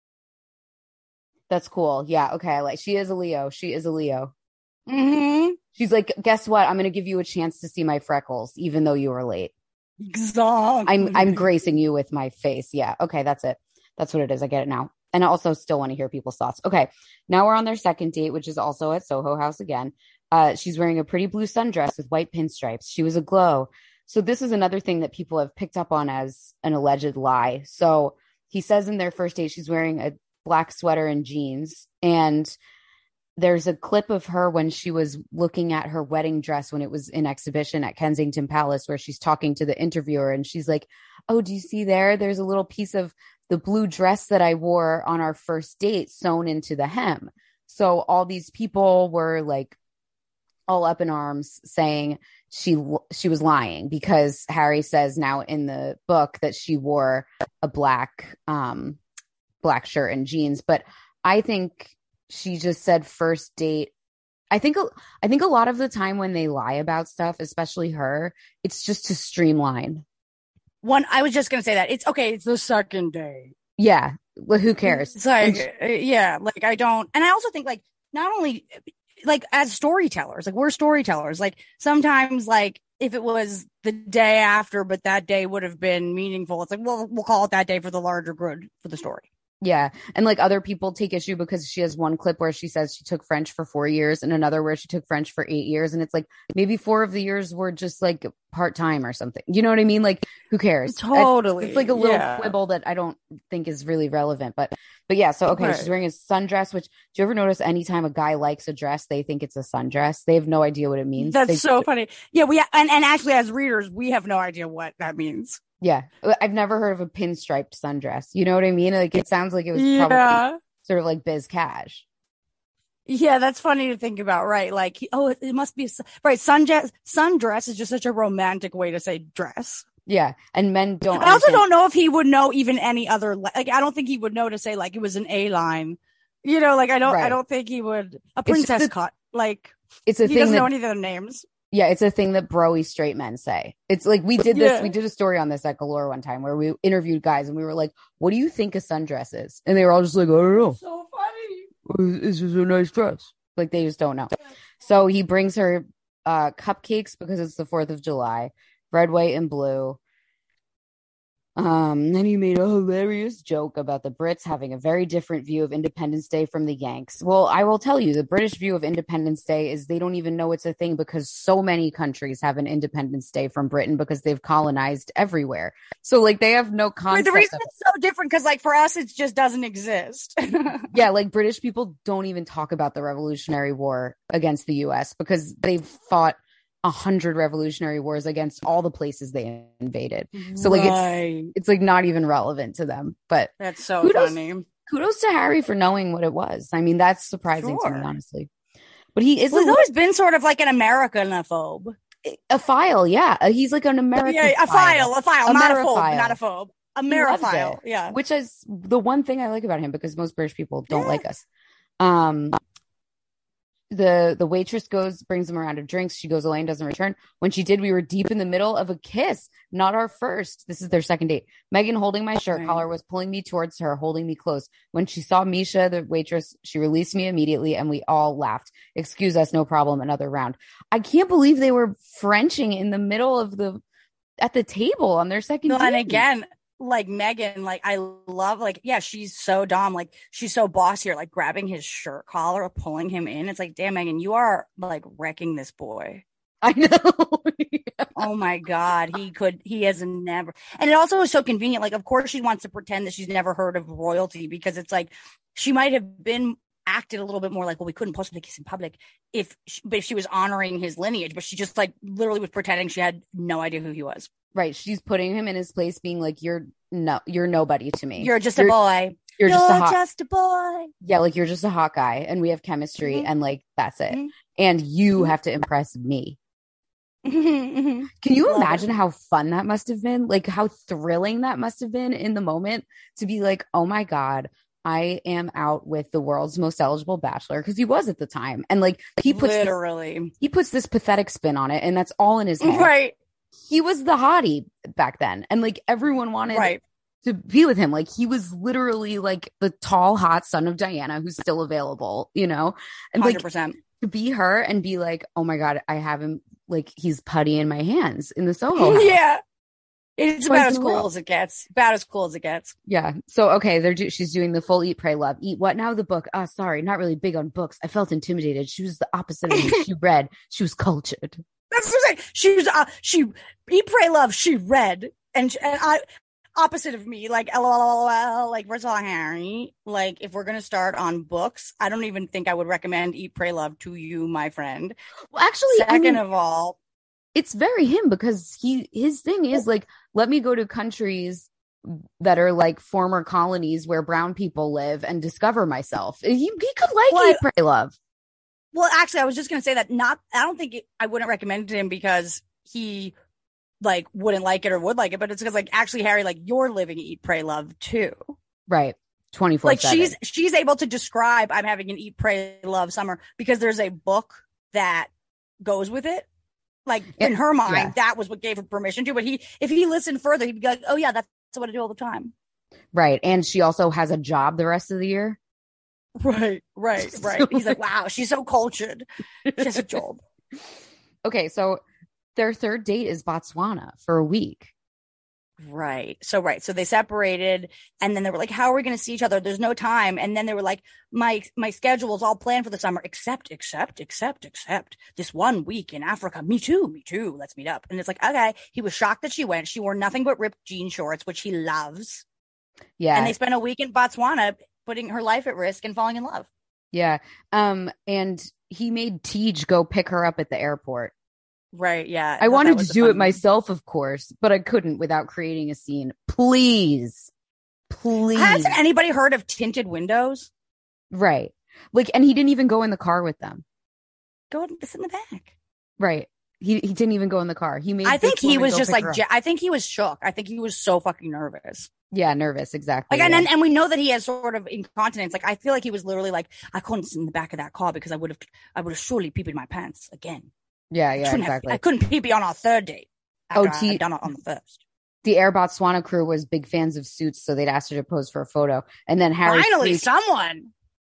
That's cool. Yeah. Okay. Like she is a Leo. She is a Leo. Mm-hmm. She's like, guess what? I'm going to give you a chance to see my freckles, even though you were late. Exactly. I'm I'm gracing you with my face. Yeah. Okay. That's it. That's what it is. I get it now. And I also still want to hear people's thoughts. Okay. Now we're on their second date, which is also at Soho House again. Uh, she's wearing a pretty blue sundress with white pinstripes. She was aglow. So this is another thing that people have picked up on as an alleged lie. So he says in their first date, she's wearing a black sweater and jeans. And there's a clip of her when she was looking at her wedding dress when it was in exhibition at Kensington Palace, where she's talking to the interviewer and she's like, oh, do you see there? There's a little piece of the blue dress that I wore on our first date sewn into the hem. So all these people were like all up in arms saying she she was lying because Harry says now in the book that she wore a black um black shirt and jeans. But I think she just said first date I think I think a lot of the time when they lie about stuff, especially her, it's just to streamline. One, I was just gonna say that it's okay. It's the second day. Yeah, well, who cares? It's like, she, yeah, like I don't, and I also think like not only like as storytellers, like we're storytellers. Like sometimes, like if it was the day after, but that day would have been meaningful. It's like, well, we'll call it that day for the larger good for the story. Yeah. And like other people take issue because she has one clip where she says she took French for four years and another where she took French for eight years. And it's like, maybe four of the years were just like part time or something. You know what I mean? Like, who cares? Totally. It's like a little yeah. quibble that I don't think is really relevant. But, but yeah. So, okay. Right. She's wearing a sundress, which do you ever notice anytime a guy likes a dress, they think it's a sundress? They have no idea what it means. That's they, so funny. Yeah. We, and, and actually as readers, we have no idea what that means. Yeah. I've never heard of a pinstriped sundress. You know what I mean? Like it sounds like it was yeah. probably sort of like biz cash. Yeah, that's funny to think about, right? Like, oh, it, it must be, a, right, sundress, sundress is just such a romantic way to say dress. Yeah, and men don't. I also understand. don't know if he would know even any other, like, I don't think he would know to say, like, it was an A-line. You know, like, I don't, Right. I don't think he would, a princess a, cut, like, it's a he thing doesn't that, know any of their names. Yeah, it's a thing that broy straight men say. It's like, we did this, Yeah. we did a story on this at Galore one time where we interviewed guys and we were like, what do you think a sundress is? And they were all just like, I don't know. So funny. This is a nice dress. Like they just don't know. So he brings her uh, cupcakes because it's the fourth of July, red, white, and blue. Um, then he made a hilarious joke about the Brits having a very different view of Independence Day from the Yanks. Well, I will tell you, the British view of Independence Day is they don't even know it's a thing because so many countries have an Independence Day from Britain because they've colonized everywhere. So like they have no concept. Wait, the reason of- it's so different because like for us it just doesn't exist. Yeah, like British people don't even talk about the Revolutionary War against the U S because they've fought a hundred revolutionary wars against all the places they invaded. So like Right. it's it's like not even relevant to them. But That's so kudos, funny. kudos to Harry for knowing what it was. I mean, that's surprising to me, Sure. honestly. But he is Well, a, he's always been sort of like an Americanophobe. a file, yeah. Uh, He's like an American Yeah, a file, a file, not a phobe, Ameriphile. not a phobe. A He loves Ameriphile, it, yeah. which is the one thing I like about him because most British people don't Yeah. like us. Um, the the waitress goes, brings him a round of drinks. She goes away and doesn't return. When she did, we were deep in the middle of a kiss, not our first. This is their second date. Megan, holding my shirt Right. collar, was pulling me towards her, holding me close. When she saw Misha, the waitress, she released me immediately, and we all laughed. Excuse us, no problem. Another round. I can't believe they were Frenching in the middle of the at the table on their second No, date. and again, like Megan, like I love, like, yeah, she's so dumb. Like she's so boss here, like grabbing his shirt collar, pulling him in. It's like, damn, Megan, you are like wrecking this boy. I know. Yeah. Oh my God. He could, he has never, and it also is so convenient. Like, of course she wants to pretend that she's never heard of royalty because it's like, she might have been acted a little bit more like, well, we couldn't possibly kiss in public if, she, but if she was honoring his lineage, but she just like literally was pretending she had no idea who he was. Right. She's putting him in his place, being like, you're no, you're nobody to me. You're just a boy. You're, You're just a hot, just a boy. yeah, like you're just a hot guy and we have chemistry Mhm. and like, that's it. Mhm. And you Mhm. have to impress me. Mhm. Can you Love imagine it. how fun that must have been? Like how thrilling that must have been in the moment to be like, oh my God, I am out with the world's most eligible bachelor. Cause he was at the time. And like he puts, this, literally he puts this pathetic spin on it and that's all in his head. right, He was the hottie back then. And like everyone wanted right. to be with him. Like he was literally like the tall, hot son of Diana who's still available, you know? And Hundred like percent. to be her and be like, oh my God, I have him, like he's putty in my hands in the Soho house. Yeah, it's Twice about as in a row. cool as it gets. About as cool as it gets. Yeah. So, okay. They're do- she's doing the full eat, pray, love. Eat what now? The book. Ah, sorry. Not really big on books. I felt intimidated. She was the opposite of me. She read. She was cultured. That's what I'm saying. She was, uh, she, Eat, Pray, Love, she read, and, and I, opposite of me, like, lol, like, first of all, Harry, like, if we're going to start on books, I don't even think I would recommend Eat, Pray, Love to you, my friend. Well, actually, Second I mean, of all, it's very him because he, his thing is like, let me go to countries that are like former colonies where brown people live and discover myself. He, he could like Well, Eat, Pray, Love. well, actually, I was just going to say that not, I don't think it, I wouldn't recommend it to him because he, like, wouldn't like it or would like it, but it's because, like, actually, Harry, like, you're living Eat, Pray, Love, too. Right. twenty-four Like she's she's able to describe I'm having an eat, pray, love summer because there's a book that goes with it. Like in her mind, yeah. that was what gave her permission to. But he, if he listened further, he'd be like, "Oh yeah, that's what I do all the time." Right, and she also has a job the rest of the year. Right, right, right. So, he's like, "Wow, she's so cultured. She has a job." Okay, so their third date is Botswana for a week. Right. So, right. So they separated and then they were like, how are we going to see each other? There's no time. And then they were like, my, my schedule is all planned for the summer, except, except, except, except this one week in Africa. Me too. Me too. Let's meet up. And it's like, okay. He was shocked that she went. She wore nothing but ripped jean shorts, which he loves. Yeah. And they spent a week in Botswana putting her life at risk and falling in love. Yeah. Um, and he made Tej go pick her up at the airport. Right. Yeah. I, I wanted to do it myself, of course, but I couldn't without creating a scene. Please. Please. Hasn't anybody heard of tinted windows? Right. Like, and he didn't even go in the car with them. Go and sit in the back. Right. He he didn't even go in the car. He made. I think he was just like, I think he was shook. I think he was so fucking nervous. Yeah, nervous. Exactly. Like, yeah. and, and we know that he has sort of incontinence. Like, I feel like he was literally like, I couldn't sit in the back of that car because I would have, I would have surely peed in my pants again. Yeah, yeah, I exactly. Have, I couldn't pee on our third date. Oh, T- I had done it on the first. The Air Botswana crew was big fans of Suits, so they'd asked her to pose for a photo. And then Harry finally freaked- someone.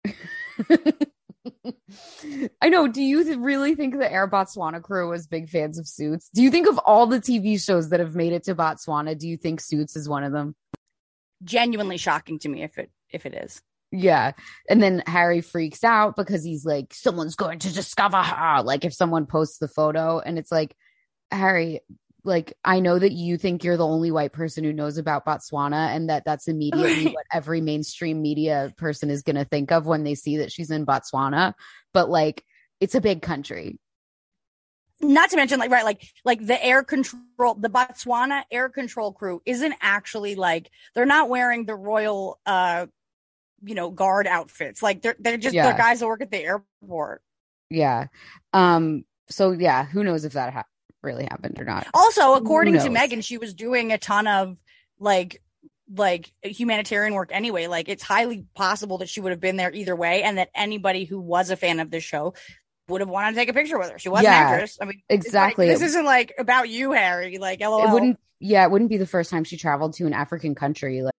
I know. Do you th- really think the Air Botswana crew was big fans of Suits? Do you think of all the T V shows that have made it to Botswana, do you think Suits is one of them? Genuinely shocking to me if it if it is. Yeah. And then Harry freaks out because he's like, someone's going to discover her. Like if someone posts the photo and it's like, Harry, like, I know that you think you're the only white person who knows about Botswana and that that's immediately what every mainstream media person is going to think of when they see that she's in Botswana. But like, it's a big country. Not to mention, like, right, like, like the air control, the Botswana air control crew isn't actually like, they're not wearing the royal, uh, you know, guard outfits. Like they're, they're just, yeah. they're guys that work at the airport. Yeah. Um, so yeah, who knows if that ha- really happened or not. Also, according to Meghan, she was doing a ton of like, like humanitarian work anyway. Like it's highly possible that she would have been there either way. And that anybody who was a fan of this show would have wanted to take a picture with her. She was yeah, an actress. I mean, exactly. Like, this isn't like about you, Harry. Like, L O L. It wouldn't, yeah, it wouldn't be the first time she traveled to an African country. Like,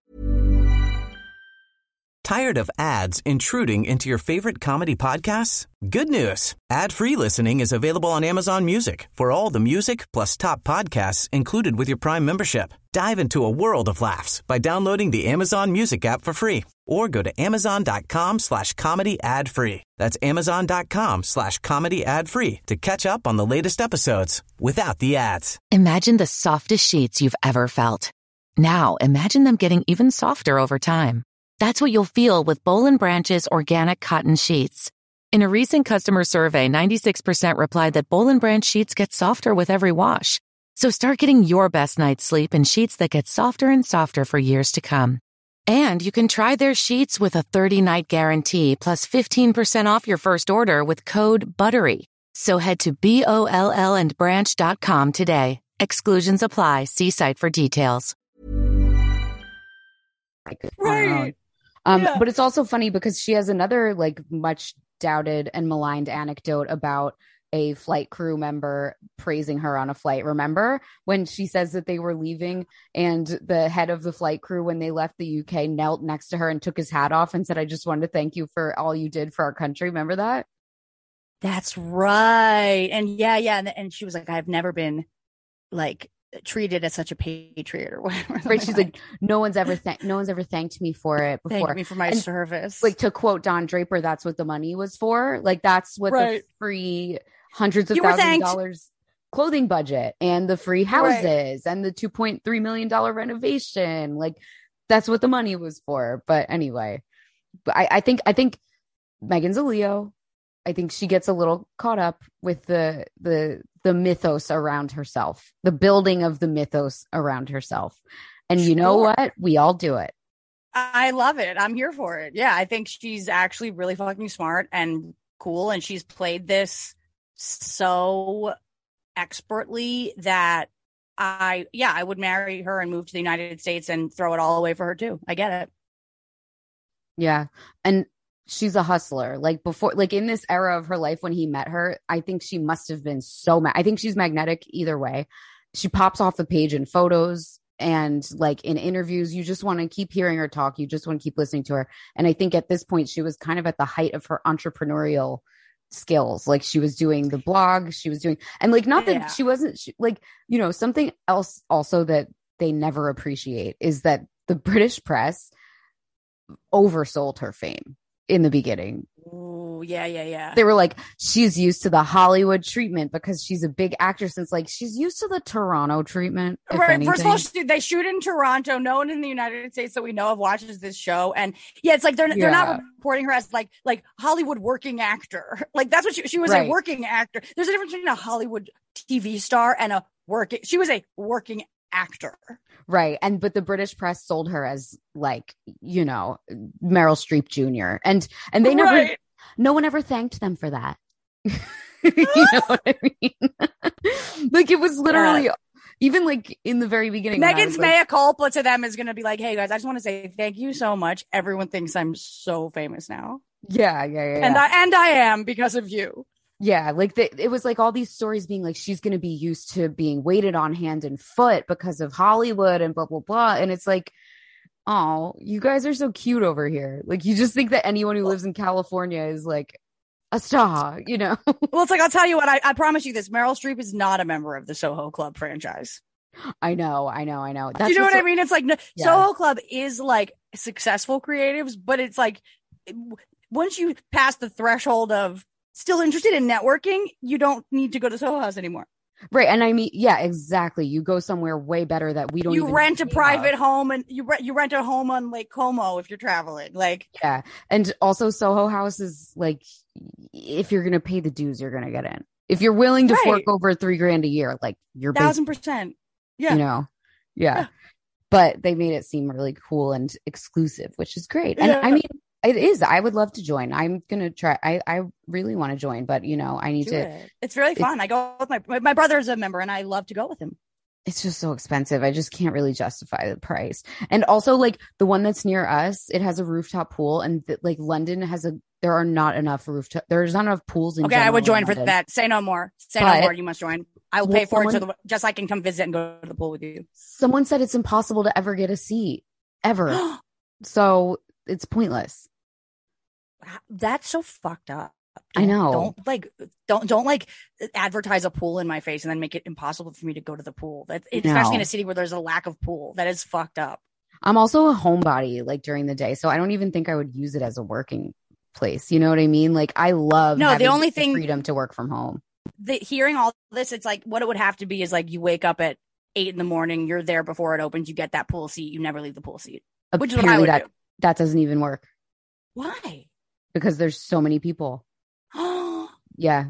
tired of ads intruding into your favorite comedy podcasts? Good news. Ad-free listening is available on Amazon Music for all the music plus top podcasts included with your Prime membership. Dive into a world of laughs by downloading the Amazon Music app for free or go to amazon.com slash comedy ad free. That's amazon.com slash comedy ad free to catch up on the latest episodes without the ads. Imagine the softest sheets you've ever felt. Now imagine them getting even softer over time. That's what you'll feel with Boll and Branch's organic cotton sheets. In a recent customer survey, ninety-six percent replied that Boll and Branch sheets get softer with every wash. So start getting your best night's sleep in sheets that get softer and softer for years to come. And you can try their sheets with a thirty-night guarantee plus fifteen percent off your first order with code BUTTERY. So head to B O L L and branch dot com today. Exclusions apply. See site for details. Right. Um, yeah. But it's also funny because she has another like much doubted and maligned anecdote about a flight crew member praising her on a flight. Remember when she says that they were leaving and the head of the flight crew, when they left the U K, knelt next to her and took his hat off and said, I just wanted to thank you for all you did for our country. Remember that? That's right. And yeah, yeah. And, and she was like, I've never been like treated as such a patriot or whatever. Right. She's like, no one's ever thanked, no one's ever thanked me for it before. Thank me for my and, service. Like to quote Don Draper, that's what the money was for. Like that's what right. the free hundreds of you thousands of dollars clothing budget and the free houses right. and the two point three million dollars renovation. Like that's what the money was for. But anyway, but I, I think, I think Meghan's a Leo. I think she gets a little caught up with the, the, the mythos around herself, the building of the mythos around herself. And you know sure. what? We all do it. I love it. I'm here for it. Yeah. I think she's actually really fucking smart and cool. And she's played this so expertly that I, yeah, I would marry her and move to the United States and throw it all away for her too. I get it. Yeah. And she's a hustler. Like before, like in this era of her life when he met her, I think she must have been so mad. I think she's magnetic either way. She pops off the page in photos and like in interviews. You just want to keep hearing her talk. You just want to keep listening to her. And I think at this point, she was kind of at the height of her entrepreneurial skills. Like she was doing the blog, she was doing, and like not that Yeah. she wasn't she, like, you know, something else also that they never appreciate is that the British press oversold her fame in the beginning. Ooh, yeah, yeah, yeah. They were like, she's used to the Hollywood treatment because she's a big actress. And it's like, she's used to the Toronto treatment. if Right. anything. First of all, she- they shoot in Toronto. No one in the United States that we know of watches this show, and yeah, it's like they're they're Yeah. not reporting her as like like Hollywood working actor. Like that's what she she was Right. a working actor. There's a difference between a Hollywood T V star and a working. She was a working actor. Right. And, but the British press sold her as like, you know, Meryl Streep Junior And, and they never, Right. no one ever thanked them for that. You know what I mean? Like it was literally, even like in the very beginning. when I Megan's was, like, mea culpa to them is going to be like, hey guys, I just want to say thank you so much. Everyone thinks I'm so famous now, yeah, yeah, yeah. yeah. and I and I am because of you. Yeah, like the, it was like all these stories being like she's going to be used to being waited on hand and foot because of Hollywood and blah blah blah, and it's like, oh, you guys are so cute over here. Like you just think that anyone who lives in California is like a star, you know? Well, it's like I'll tell you what. I, I promise you this: Meryl Streep is not a member of the Soho Club franchise. I know, I know, I know. Do you know what's what so- I mean? It's like no, Yeah. Soho Club is like successful creatives, but it's like once you pass the threshold of still interested in networking, you don't need to go to Soho House anymore. Right, and I mean, yeah, exactly. You go somewhere way better that we don't. You even rent a dream private of. home, and you rent you rent a home on Lake Como if you're traveling. Like, Yeah, and also Soho House is like, if you're gonna pay the dues, you're gonna get in. If you're willing to Right. fork over three grand a year, like you're thousand percent. Yeah. you know, yeah. Yeah. But they made it seem really cool and exclusive, which is great. And Yeah. I mean, it is. I would love to join. I'm gonna try. I I really want to join, but you know, I need Do to. it. It's really fun. I go with my my- my brother's a member, and I love to go with him. It's just so expensive. I just can't really justify the price. And also, like the one that's near us, it has a rooftop pool, and th- like London has a. There are not enough rooftop. There's not enough pools in. Okay, I general would join in for London. that. Say no more. Say But- no more. You must join. I will Well, pay for it so someone- the, just so I can come visit and go to the pool with you. Someone said it's impossible to ever get a seat, ever. So it's pointless. That's so fucked up. I Don't- know. Don't like don't don't like advertise a pool in my face and then make it impossible for me to go to the pool. That especially in No. a city where there's a lack of pool. That is fucked up. I'm also a homebody, like during the day, so I don't even think I would use it as a working place. You know what I mean? Like I love No, the having only thing- freedom to work from home. The hearing all this, it's like what it would have to be is like you wake up at eight in the morning, you're there before it opens, you get that pool seat, you never leave the pool seat. Which is what I Apparently would that do. that doesn't even work Why? because there's so many people. Yeah.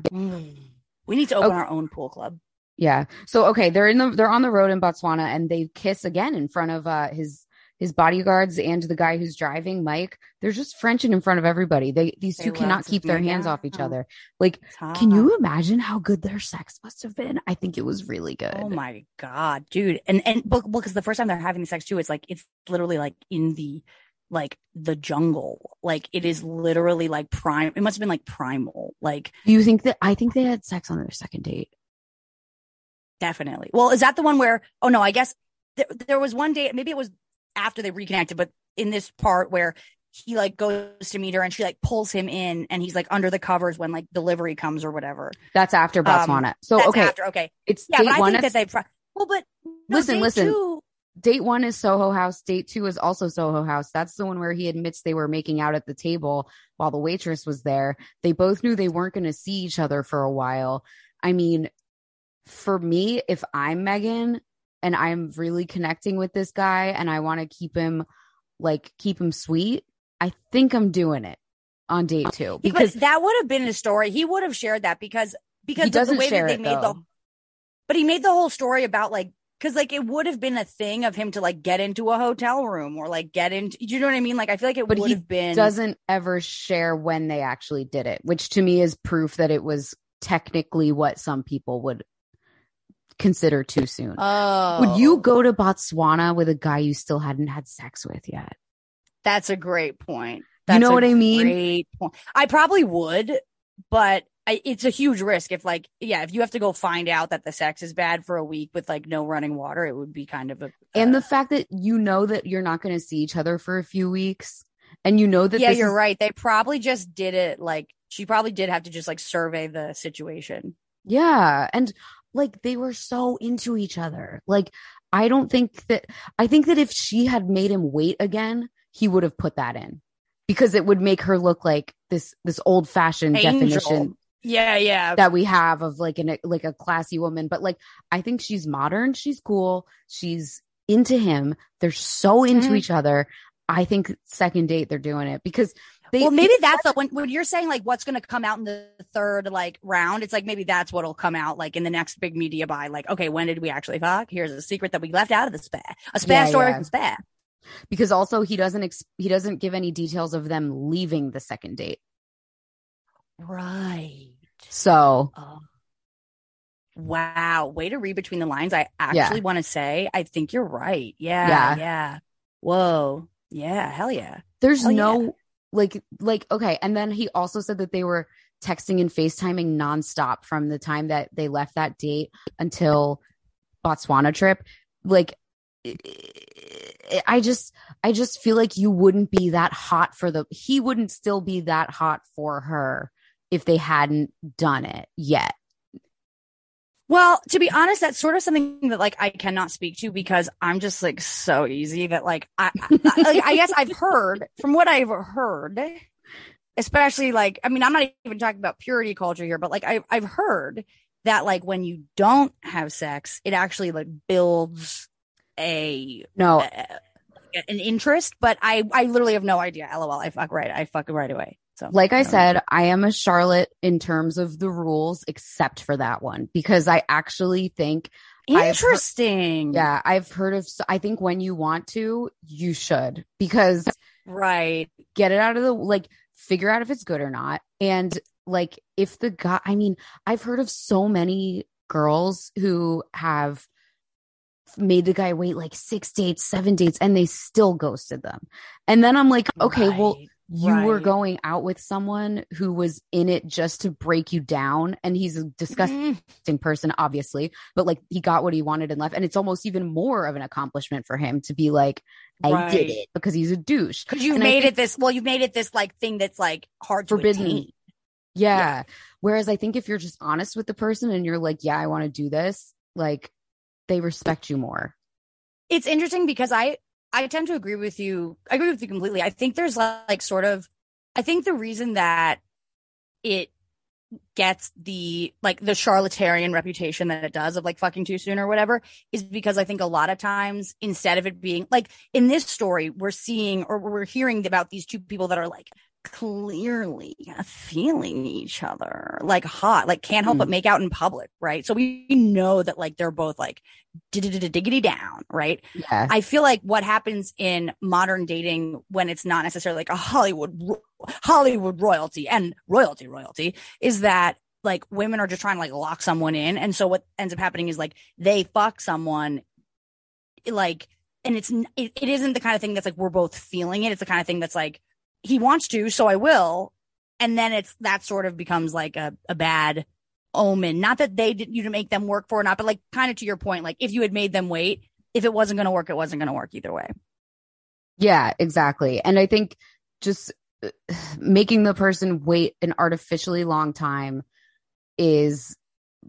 We need to open Oh. our own pool club. Yeah. So okay, they're in the they're on the road in Botswana and they kiss again in front of uh his his bodyguards and the guy who's driving, Mike. They're just Frenching in front of everybody. They these They two love cannot to keep their make hands off each out. other. Like, It's can hot. you imagine how good their sex must have been? I think it was really good. Oh my god, dude! And and but because the first time they're having sex too, it's like it's literally like in the like the jungle. Like it is literally like prime. It must have been like primal. Like Do you think that I think they had sex on their second date? definitely. Well, is that the one where? Oh no, I guess there, there was one day. Maybe it was after they reconnected, but in this part where he like goes to meet her and she like pulls him in and he's like under the covers when like delivery comes or whatever. That's after Botswana. so Um, That's okay, after. Okay, it's yeah, date but I one. think that is- they. Pro- well, but no, Listen, date listen. two- Date one is Soho House. Date two is also Soho House. That's the one where he admits they were making out at the table while the waitress was there. They both knew they weren't going to see each other for a while. I mean, for me, if I'm Megan and I'm really connecting with this guy and I want to keep him, like, keep him sweet, I think I'm doing it on date two because because that would have been a story. He would have shared that because because he of the doesn't way share that they it, made though. the. But he made the whole story about like because like it would have been a thing of him to like get into a hotel room or like get into. Do you know what I mean? Like I feel like it But would he have been. doesn't ever share when they actually did it, which to me is proof that it was technically what some people would consider too soon. Oh, Would you go to Botswana with a guy you still hadn't had sex with yet? That's a great point. That's you know a what I mean? Great point. I probably would, but I, it's a huge risk if like, yeah, if you have to go find out that the sex is bad for a week with like no running water, it would be kind of a. Uh, and the fact that you know that you're not going to see each other for a few weeks and you know that. Yeah, this you're is- right. They probably just did it. Like she probably did have to just like survey the situation. Yeah. And like they were so into each other. Like, I don't think that, I think that if she had made him wait again, he would have put that in because it would make her look like this, this old fashioned definition. Yeah, yeah. That we have of like an like a classy woman. But like I think she's modern, she's cool, she's into him. They're so into mm-hmm. each other. I think second date they're doing it because they Well, maybe that's the when when you're saying like what's gonna come out in the third like round, it's like maybe that's what'll come out like in the next big media buy. Like, okay, when did we actually fuck? Here's a secret that we left out of the spa. A spa yeah, story yeah. from spa. Because also he doesn't ex- he doesn't give any details of them leaving the second date. Right. So, oh. Wow. Way to read between the lines. I actually yeah. want to say, I think you're right. Yeah. Yeah. yeah. Whoa. Yeah. Hell yeah. There's hell no yeah. like, like, okay. And then he also said that they were texting and FaceTiming nonstop from the time that they left that date until Botswana trip. Like, I just, I just feel like you wouldn't be that hot for the, he wouldn't still be that hot for her if they hadn't done it yet. Well, to be honest, that's sort of something that like I cannot speak to because I'm just like so easy that like I, I, like, I guess I've heard from what I've heard, especially like, I mean, I'm not even talking about purity culture here, but like I've, I've heard that like when you don't have sex, it actually like builds a, no, a, an interest, but I, I literally have no idea. LOL. I fuck right. I fuck right away. So, like I, I said, know. I am a Charlotte in terms of the rules, except for that one, because I actually think interesting. I've heard, yeah, I've heard of, I think when you want to, you should, because right. Get it out of the, like, figure out if it's good or not. And like, if the guy, I mean, I've heard of so many girls who have made the guy wait like six dates, seven dates, and they still ghosted them. And then I'm like, okay, right. well, you right. were going out with someone who was in it just to break you down. And he's a disgusting mm. person, obviously, but like he got what he wanted and left. And it's almost even more of an accomplishment for him to be like, I right. did it because he's a douche. Because you and made think, it this, well, you've made it this like thing that's like hard to forbidden. attain. Yeah. yeah. Whereas I think if you're just honest with the person and you're like, yeah, I want to do this, like they respect you more. It's interesting because I, I tend to agree with you. I agree with you completely. I think there's like sort of, I think the reason that it gets the, like the charlatarian reputation that it does of like fucking too soon or whatever is because I think a lot of times instead of it being like in this story, we're seeing or we're hearing about these two people that are like clearly feeling each other like hot, like can't help mm. but make out in public. Right. So we know that like they're both like diggity down. Right. Yeah. I feel like what happens in modern dating when it's not necessarily like a Hollywood, Hollywood royalty and royalty royalty is that like women are just trying to like lock someone in. And so what ends up happening is like they fuck someone like, and it's, it, it isn't the kind of thing that's like, we're both feeling it. It's the kind of thing that's like, he wants to, so I will. And then it's that sort of becomes like a, a bad omen. Not that they didn't you to make them work for or not, but like kind of to your point, like if you had made them wait, if it wasn't going to work, it wasn't going to work either way. Yeah, exactly. And I think just making the person wait an artificially long time is,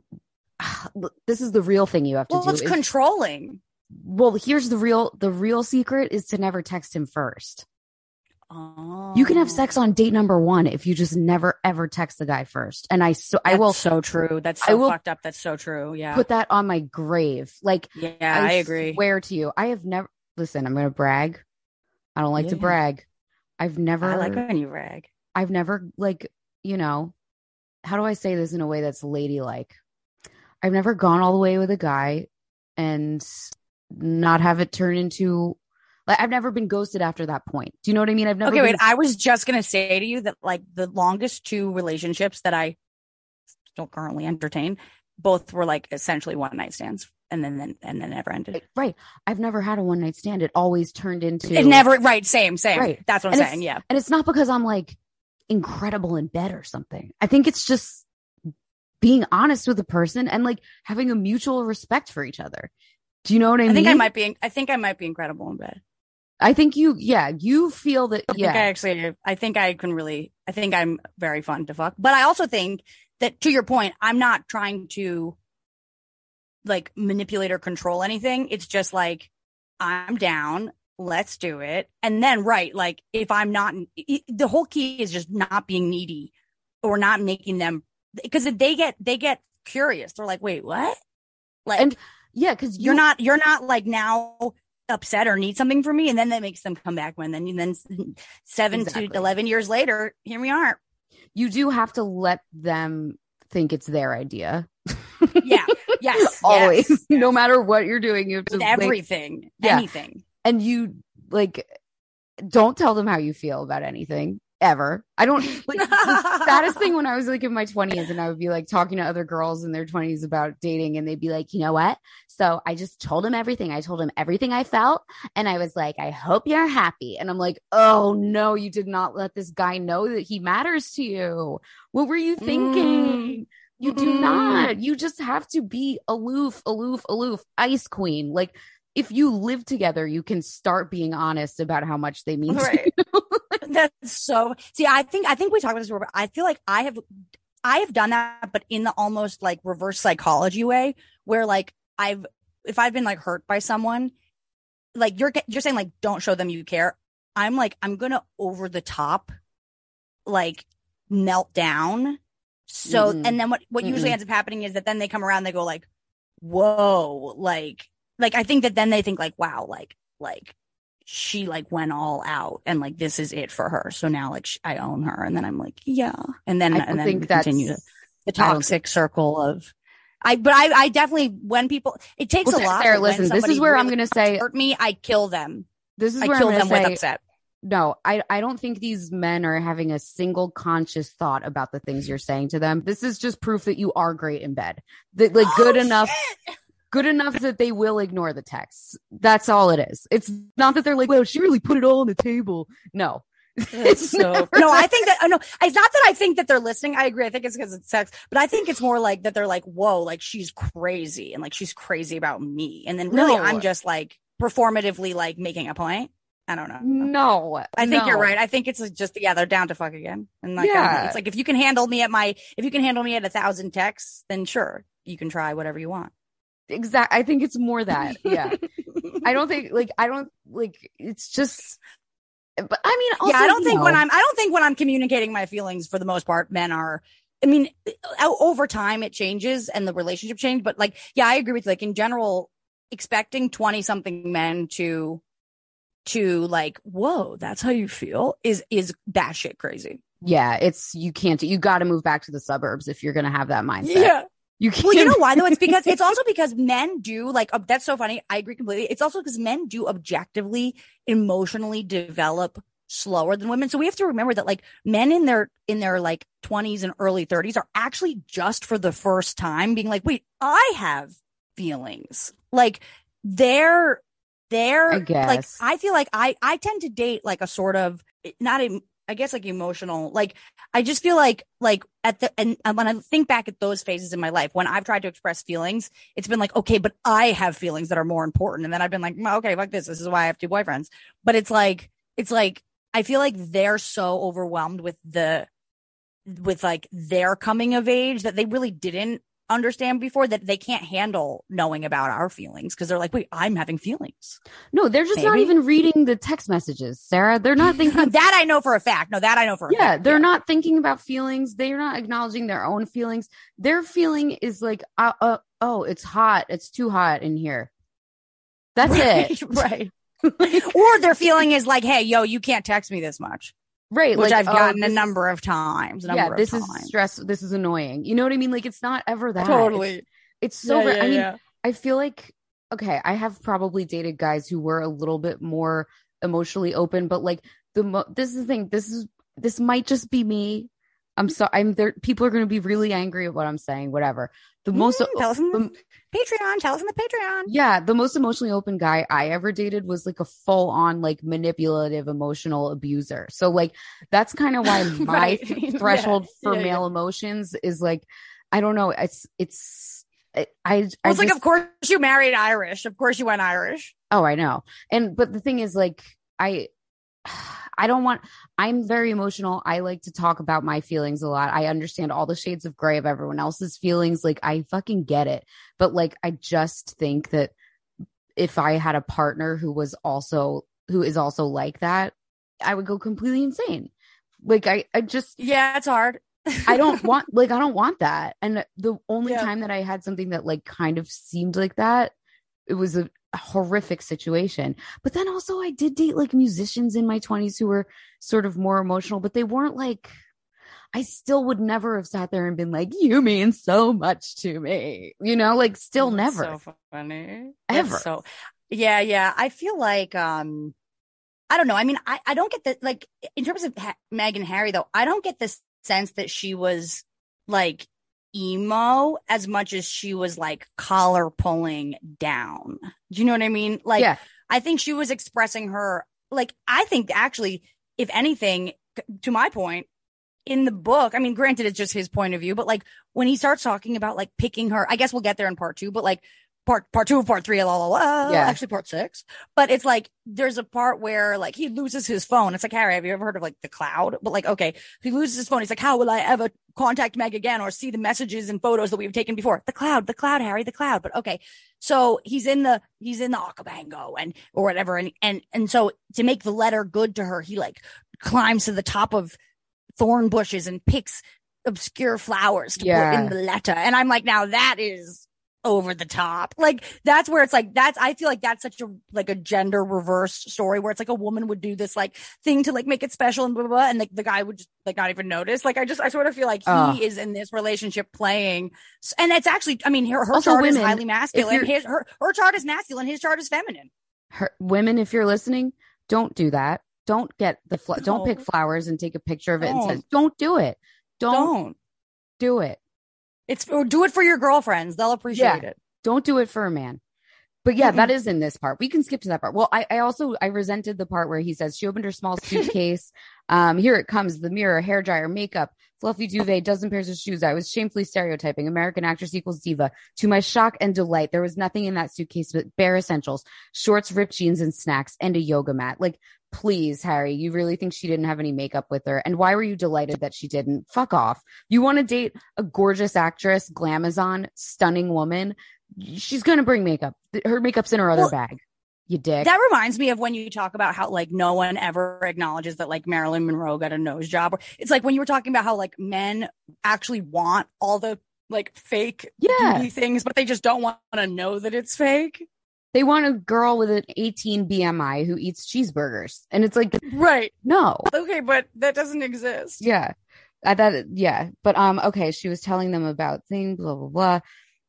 this is the real thing you have to well, do. Well, it's is, controlling. Well, here's the real, the real secret is to never text him first. Oh. You can have sex on date number one if you just never ever text the guy first. And I so That's I will so true. That's so I will fucked up. That's so true. Yeah. Put that on my grave. Like yeah, I, I agree. Swear to you, I have never listen, I'm gonna brag. I don't like yeah. to brag. I've never I like when you brag. I've never like, you know, how do I say this in a way that's ladylike? I've never gone all the way with a guy and not have it turn into like I've never been ghosted after that point. Do you know what I mean? I've never. Okay, been- wait. I was just gonna say to you that like the longest two relationships that I still currently entertain, both were like essentially one night stands. and then, then and then never ended. Right. I've never had a one night stand. It always turned into it never right. Same, same. Right. That's what I'm and saying. Yeah. And it's not because I'm like incredible in bed or something. I think it's just being honest with a person and like having a mutual respect for each other. Do you know what I, I mean? think I might be, I think I might be incredible in bed. I think you, yeah, you feel that. I yeah. think I actually, I think I can really, I think I'm very fun to fuck. But I also think that, to your point, I'm not trying to like manipulate or control anything. It's just like, I'm down. Let's do it. And then, right, like if I'm not, the whole key is just not being needy or not making them, because if they get, they get curious. They're like, wait, what? Like, and yeah, because you're not, you're not like now upset or need something from me, and then that makes them come back when then then seven exactly. to eleven years later, here we are. You do have to let them think it's their idea. Yeah. Yes. Always. Yes. No matter what you're doing, you have to with everything. Like, yeah. Anything. And you like don't tell them how you feel about anything. Ever. I don't like the saddest thing when I was like in my twenties and I would be like talking to other girls in their twenties about dating and they'd be like, you know what? So I just told him everything. I told him everything I felt. And I was like, I hope you're happy. And I'm like, oh no, you did not let this guy know that he matters to you. What were you thinking? Mm. You do mm. not. You just have to be aloof, aloof, aloof, ice queen. Like if you live together, you can start being honest about how much they mean right. to you. That's so, see, I think, I think we talked about this before, but I feel like I have, I have done that, but in the almost like reverse psychology way where like I've, if I've been like hurt by someone, like you're, you're saying like, don't show them you care. I'm like, I'm going to over the top, like melt down. So, mm-hmm. and then what, what mm-hmm. usually ends up happening is that then they come around, they go like, whoa, like, like, I think that then they think like, wow, like, like, she like went all out and like this is it for her. So now like sh- I own her, and then I'm like, yeah, and then and then think we continue to, the toxic circle of I. But I, I definitely when people it takes well, a lot. Sarah, listen, this is where really I'm going to say hurt me. I kill them. This is I where kill I'm them say, with upset. No, I I don't think these men are having a single conscious thought about the things you're saying to them. This is just proof that you are great in bed. That like oh, good enough. Shit. Good enough that they will ignore the texts. That's all it is. It's not that they're like, well, she really put it all on the table. No. It's so no, I think that, no, it's not that I think that they're listening. I agree. I think it's because it's sex, but I think it's more like that they're like, whoa, like she's crazy. And like, she's crazy about me. And then really, no. I'm just like performatively like making a point. I don't know. No, I think no. you're right. I think it's just, yeah, they're down to fuck again. And like, yeah. It's like, if you can handle me at my, if you can handle me at a thousand texts, then sure, you can try whatever you want. Exactly. I think it's more that. Yeah. I don't think like, I don't like, it's just, but I mean, also, yeah, I don't think know. when I'm, I don't think when I'm communicating my feelings for the most part, men are, I mean, over time it changes and the relationship change, but like, yeah, I agree with you. Like in general, expecting twenty something men to, to like, whoa, that's how you feel is, is batshit crazy. Yeah. It's, you can't, you got to move back to the suburbs if you're going to have that mindset. Yeah. You can't. Well, you know why though? It's because it's also because men do like, uh, that's so funny. I agree completely. It's also because men do objectively emotionally develop slower than women. So we have to remember that like men in their, in their like twenties and early thirties are actually just for the first time being like, wait, I have feelings. Like they're, they're I guess. like, I feel like I, I tend to date like a sort of not a, I guess like emotional, like I just feel like, like at the, and, and when I think back at those phases in my life, when I've tried to express feelings, it's been like, okay, but I have feelings that are more important. And then I've been like, okay, fuck this. This is why I have two boyfriends. But it's like, it's like, I feel like they're so overwhelmed with the, with like their coming of age that they really didn't understand before that they can't handle knowing about our feelings because they're like, wait, I'm having feelings. No, they're just Maybe. not even reading the text messages, Sarah. They're not thinking that I know for a fact. No, that I know for a yeah, fact. They're yeah, they're not thinking about feelings. They're not acknowledging their own feelings. Their feeling is like, uh, uh, oh, it's hot. It's too hot in here. That's right, it. Right. Or their feeling is like, hey, yo, you can't text me this much. Right. Which like, I've gotten oh, a number of times. Number yeah, this of is times. stress. This is annoying. You know what I mean? Like, it's not ever that. Totally. It's, it's so, yeah, yeah, I mean, yeah. I feel like, okay, I have probably dated guys who were a little bit more emotionally open, but like the, mo- this is the thing, this is, this might just be me, I'm sorry. I'm there. People are going to be really angry at what I'm saying. Whatever. The most. Mm, tell us in the um, Patreon. Tell us in the Patreon. Yeah, the most emotionally open guy I ever dated was like a full on like manipulative emotional abuser. So like that's kind of why my Right. th- threshold Yeah, for yeah, male yeah. emotions is like, I don't know. It's it's I I, Well, I it's like, just- of course you married Irish. Of course you went Irish. Oh, I know. And but the thing is, like, I I don't want I'm very emotional. I like to talk about my feelings a lot. I understand all the shades of gray of everyone else's feelings. Like, I fucking get it. But like, I just think that if I had a partner who was also who is also like that, I would go completely insane. Like, I, I just Yeah, it's hard. I don't want like I don't want that. And the only Yeah. time that I had something that like kind of seemed like that, it was a, a horrific situation. But then also I did date like musicians in my twenties who were sort of more emotional, but they weren't like I still would never have sat there and been like, you mean so much to me. You know, like still That's never. So funny. Ever. That's so yeah, yeah. I feel like um I don't know. I mean, I, I don't get the like in terms of ha- Meg and Harry though, I don't get this sense that she was like emo as much as she was like collar pulling down. Do you know what I mean? Like, Yeah. I think she was expressing her, like, I think actually, if anything, to my point, in the book, I mean, granted, it's just his point of view, but like when he starts talking about like picking her, I guess we'll get there in part two, but like part, part two, part three, la, la, la, Yeah. actually part six, but it's like, there's a part where like he loses his phone. It's like, Harry, have you ever heard of like the cloud? But like, okay, he loses his phone. He's like, how will I ever contact Meg again or see the messages and photos that we've taken before? The cloud, the cloud, Harry, the cloud. But okay. So he's in the, he's in the Okavango and, or whatever. And, and, and so to make the letter good to her, he like climbs to the top of thorn bushes and picks obscure flowers to Yeah. put in the letter. And I'm like, now that is over the top. Like that's where it's like, that's, I feel like that's such a, like a gender reverse story where it's like a woman would do this like thing to like make it special and blah, blah, blah. And like the guy would just like not even notice. Like I just, I sort of feel like he Oh. is in this relationship playing. And it's actually, I mean, her, her Also, chart is women, highly masculine. you're- His, her, her chart is masculine. His chart is feminine. Her, women, if you're listening, don't do that. Don't get the fl- don't pick No. flowers and take a picture of it and Don't. say, don't do it. Don't, Don't. do it. It's, or do it for your girlfriends. They'll appreciate Yeah. it. Don't do it for a man. But yeah, Mm-mm. that is in this part. We can skip to that part. Well, I, I also I resented the part where he says she opened her small suitcase. um, here it comes: the mirror, hair dryer, makeup, fluffy duvet, dozen pairs of shoes. I was shamefully stereotyping American actress equals diva. To my shock and delight, there was nothing in that suitcase but bare essentials: shorts, ripped jeans, and snacks, and a yoga mat. Like, please, Harry, you really think she didn't have any makeup with her? And why were you delighted that she didn't? Fuck off. You want to date a gorgeous actress, glamazon, stunning woman? She's going to bring makeup. Her makeup's in her other Well, bag. You dick. That reminds me of when you talk about how like no one ever acknowledges that like Marilyn Monroe got a nose job. Or it's like when you were talking about how like men actually want all the like fake Yeah. beauty things, but they just don't want to know that it's fake. They want a girl with an eighteen B M I who eats cheeseburgers. And it's like, Right. no. Okay, but that doesn't exist. Yeah. I thought, yeah. But, um, okay. She was telling them about things, blah, blah, blah.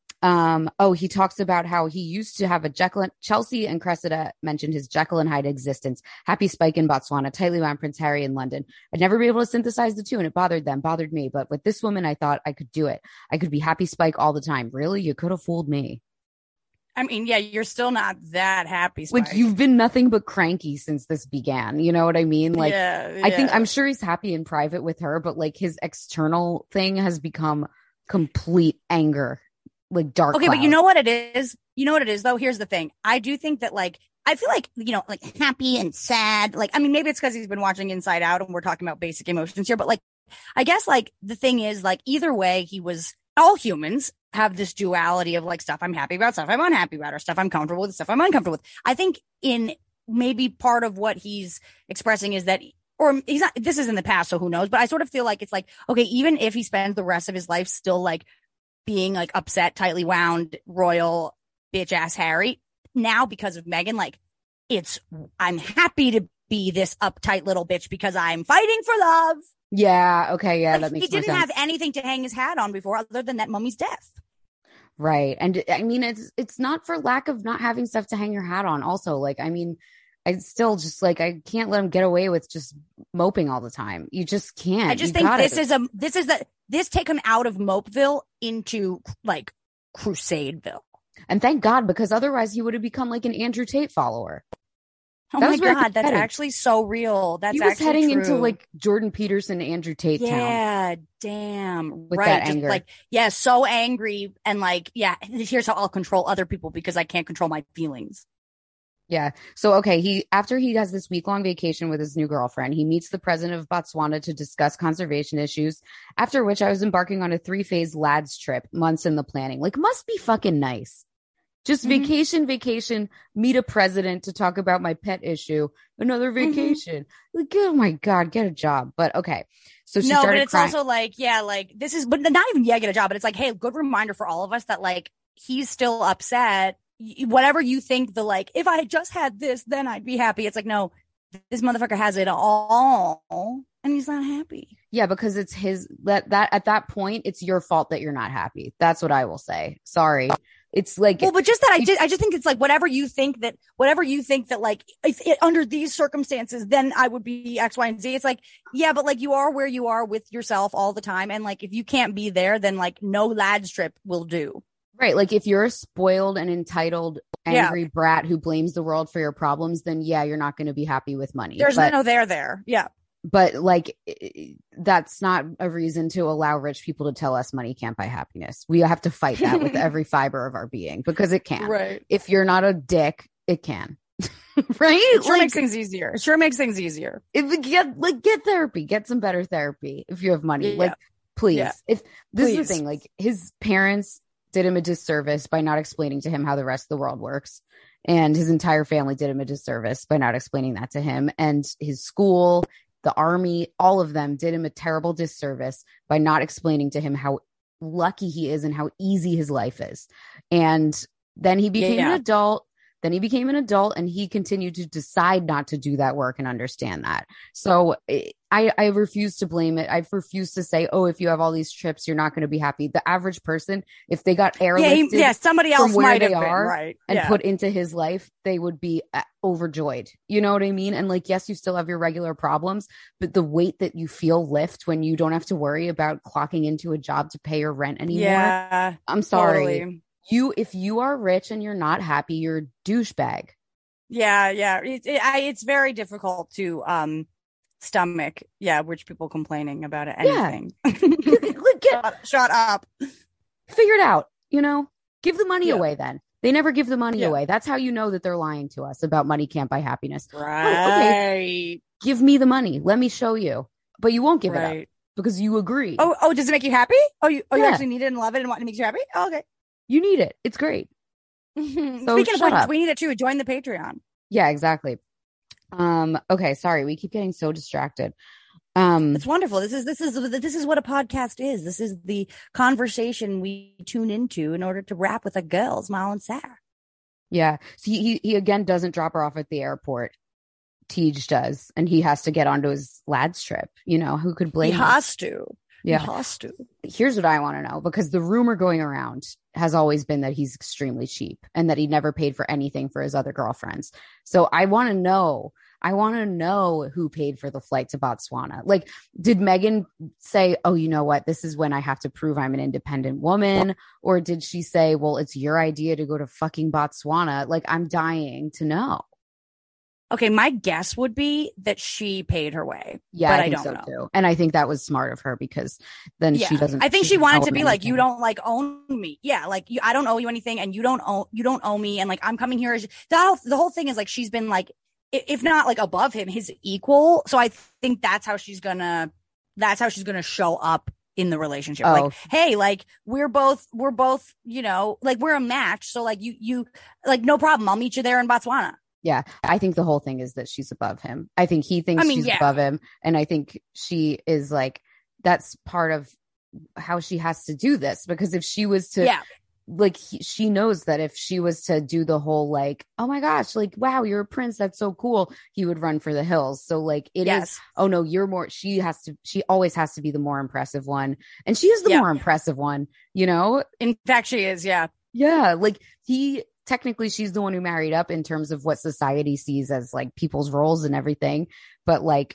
Um, oh, he talks about how he used to have a Jekyll and Chelsea and Cressida mentioned his Jekyll and Hyde existence. Happy Spike in Botswana, tightly wound Prince Harry in London. I'd never be able to synthesize the two and it bothered them, bothered me. But with this woman, I thought I could do it. I could be Happy Spike all the time. Really? You could have fooled me. I mean, yeah, you're still not that happy, Spike. Like, you've been nothing but cranky since this began. You know what I mean? Like, yeah, I think yeah. I'm sure he's happy in private with her, but like his external thing has become complete anger, like dark. Okay, but you cloud. know what it is? You know what it is though? Here's the thing. I do think that like, I feel like, you know, like happy and sad. Like, I mean, maybe it's because he's been watching Inside Out and we're talking about basic emotions here, but like, I guess like the thing is like either way, he was, all humans have this duality of like stuff I'm happy about, stuff I'm unhappy about, or stuff I'm comfortable with, stuff I'm uncomfortable with. I think in maybe part of what he's expressing is that, or he's not, this is in the past, so who knows, but I sort of feel like it's like, okay, even if he spends the rest of his life still like being like upset, tightly wound, royal bitch ass Harry, now because of Meghan, like it's, I'm happy to be this uptight little bitch because I'm fighting for love. Yeah. Okay. Yeah. Like, that makes he more didn't sense. have anything to hang his hat on before other than that mummy's death. Right. And I mean, it's, it's not for lack of not having stuff to hang your hat on. Also, like, I mean, I still just like, I can't let him get away with just moping all the time. You just can't. I just You think gotta- this is a this is the this take him out of Mopeville into like Crusadeville. And thank God, because otherwise he would have become like an Andrew Tate follower. Oh That my was where he God, was that's heading. actually so real. That's He was actually heading true. into like Jordan Peterson, Andrew Tate town. yeah, damn, With right. that Just anger. like yeah, so angry and like yeah. Here's how I'll control other people because I can't control my feelings. Yeah. So, okay. He, after he has this week long vacation with his new girlfriend, he meets the president of Botswana to discuss conservation issues. After which I was embarking on a three phase lads trip, months in the planning. Like, must be fucking nice. Just Mhm. vacation, vacation, meet a president to talk about my pet issue, another vacation. Like, oh my God, get a job. But okay. So she no, started but it's crying. also like, yeah, like this is, but not even, yeah, get a job, but it's like, hey, good reminder for all of us that like, he's still upset. Y- Whatever you think the like, if I just had this, then I'd be happy. It's like, no, this motherfucker has it all and he's not happy. Yeah, because it's his, that, that, at that point, it's your fault that you're not happy. That's what I will say. Sorry. It's like, Well, but just that I did, I just think it's like whatever you think that, whatever you think that like, if it, under these circumstances, then I would be X, Y, and Z. It's like, yeah, but like you are where you are with yourself all the time. And like, if you can't be there, then like no lads trip will do. right. Like if you're a spoiled and entitled, Yeah. angry brat who blames the world for your problems, then yeah, you're not going to be happy with money. There's but, no there there. Yeah. but like, i- that's not a reason to allow rich people to tell us money can't buy happiness. We have to fight that with every fiber of our being because it can. Right. If you're not a dick, it can. Right? It sure Like, makes things easier. It sure makes things easier. if get like get therapy, get some better therapy if you have money. Yeah. Like, please. Yeah. If this is Please. the thing, like his parents did him a disservice by not explaining to him how the rest of the world works. And his entire family did him a disservice by not explaining that to him. And his school, the army, all of them did him a terrible disservice by not explaining to him how lucky he is and how easy his life is. And then he became Yeah. an adult. Then he became an adult and he continued to decide not to do that work and understand that. So I, I refuse to blame it. I refuse to say, oh, if you have all these trips, you're not going to be happy. The average person, if they got airlifted Yeah, he, yeah, somebody else from where might they have been, are right. and yeah. put into his life, they would be uh, overjoyed. You know what I mean? And like, yes, you still have your regular problems, but the weight that you feel lift when you don't have to worry about clocking into a job to pay your rent anymore. Yeah. I'm sorry. Totally. You, if you are rich and you're not happy, you're a douchebag. Yeah, yeah. It, it, I, it's very difficult to um stomach, yeah, rich people complaining about anything. Like, get, shut, shut up. figure it out, you know, give the money Yeah. away then. They never give the money Yeah. away. That's how you know that they're lying to us about money can't buy happiness. Right. Give me the money. Let me show you. But you won't give it up Right. because you agree. Oh, oh, does it make you happy? Oh, you, oh, you Yeah. actually need it and love it and want it makes you happy? Oh, okay. You need it. It's great. Speaking So of shut which, up. we need it too. Join the Patreon. Yeah, exactly. Um, okay, sorry. We keep getting so distracted. Um, It's wonderful. This is this is this is what a podcast is. This is the conversation we tune into in order to rap with a girls, Mal and Sarah. yeah. So he, he, he again doesn't drop her off at the airport. Tej does. And he has to get onto his lads trip. You know, who could blame He him? has to. Yeah. He has to. Here's what I want to know, because the rumor going around has always been that he's extremely cheap and that he never paid for anything for his other girlfriends. So I want to know, I want to know who paid for the flight to Botswana. Like, did Megan say, oh, you know what? This is when I have to prove I'm an independent woman. Or did she say, well, it's your idea to go to fucking Botswana? Like, I'm dying to know. Okay, my guess would be that she paid her way. Yeah, but I I think don't so know. too. And I think that was smart of her because then Yeah, she doesn't. I think she doesn't wanted owe to him be like, you anything. don't like own me. Yeah, like you, I don't owe you anything, and you don't owe you don't owe me, and like I'm coming here as the whole, the whole thing is like she's been like, i- if not like above him, his equal. So I think that's how she's gonna that's how she's gonna show up in the relationship. Oh. Like, hey, like we're both we're both you know like we're a match. So like you you like no problem. I'll meet you there in Botswana. Yeah, I think the whole thing is that she's above him. I think he thinks I mean, she's yeah. above him. And I think she is like, that's part of how she has to do this. Because if she was to, Yeah. like, he, she knows that if she was to do the whole, like, oh my gosh, like, wow, you're a prince. That's so cool. He would run for the hills. So, like, it is, Yes. oh no, you're more, she has to, she always has to be the more impressive one. And she is the Yeah. more impressive one, you know? In fact, she is. Yeah. Yeah, like he technically she's the one who married up in terms of what society sees as like people's roles and everything. But like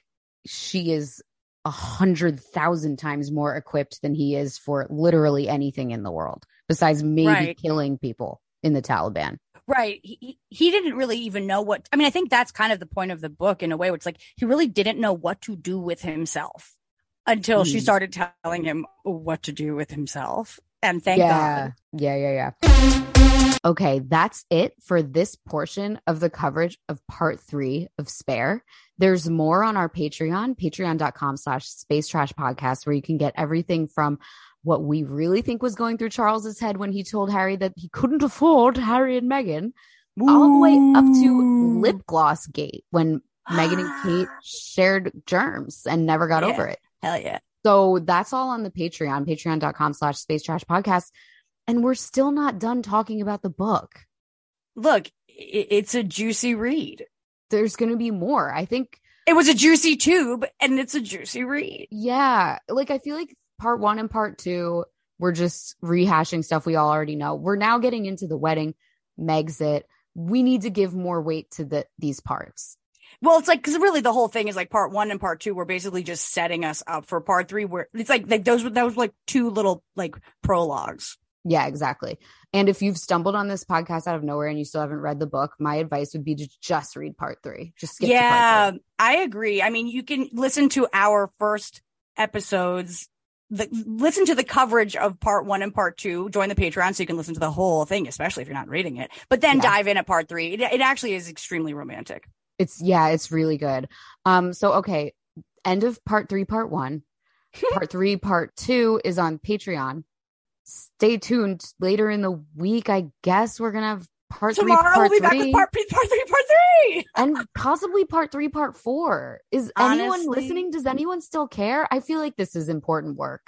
she is a hundred thousand times more equipped than he is for literally anything in the world, besides maybe Right. killing people in the Taliban. Right. He, he he didn't really even know what, I mean, I think that's kind of the point of the book in a way, where it's like, he really didn't know what to do with himself until she Mm. started telling him what to do with himself. And thank yeah. God. Yeah, yeah, yeah. Okay, that's it for this portion of the coverage of part three of Spare. There's more on our Patreon, patreon.com slash space trash podcast, where you can get everything from what we really think was going through Charles's head when he told Harry that he couldn't afford Harry and Meghan, all the way up to lip gloss gate when Meghan and Kate shared germs and never got Yeah. over it. Hell yeah. So that's all on the Patreon, patreon.com slash space trash podcast. And we're still not done talking about the book. Look, it, it's a juicy read. There's going to be more. I think, It was a juicy tube, and it's a juicy read. yeah, like I feel like part one and part two, we're just rehashing stuff we all already know. We're now getting into the wedding, Megxit. We need to give more weight to the these parts. Well, it's like, because really the whole thing is like part one and part two were basically just setting us up for part three, where it's like, like those were those were like two little like prologues. Yeah, exactly. And if you've stumbled on this podcast out of nowhere and you still haven't read the book, my advice would be to just read part three. Just skip to part Yeah, three. I agree. I mean, you can listen to our first episodes, the, listen to the coverage of part one and part two, join the Patreon so you can listen to the whole thing, especially if you're not reading it, but then Yeah. dive in at part three. It, it actually is extremely romantic. It's yeah, it's really good. Um, so okay, end of part three, part one. Part three, part two is on Patreon. Stay tuned. Later in the week, I guess we're gonna have part Tomorrow three, part we'll be back three, with part, part three, part three. and possibly part three, part four. Is anyone Honestly- listening? Does anyone still care? I feel like this is important work.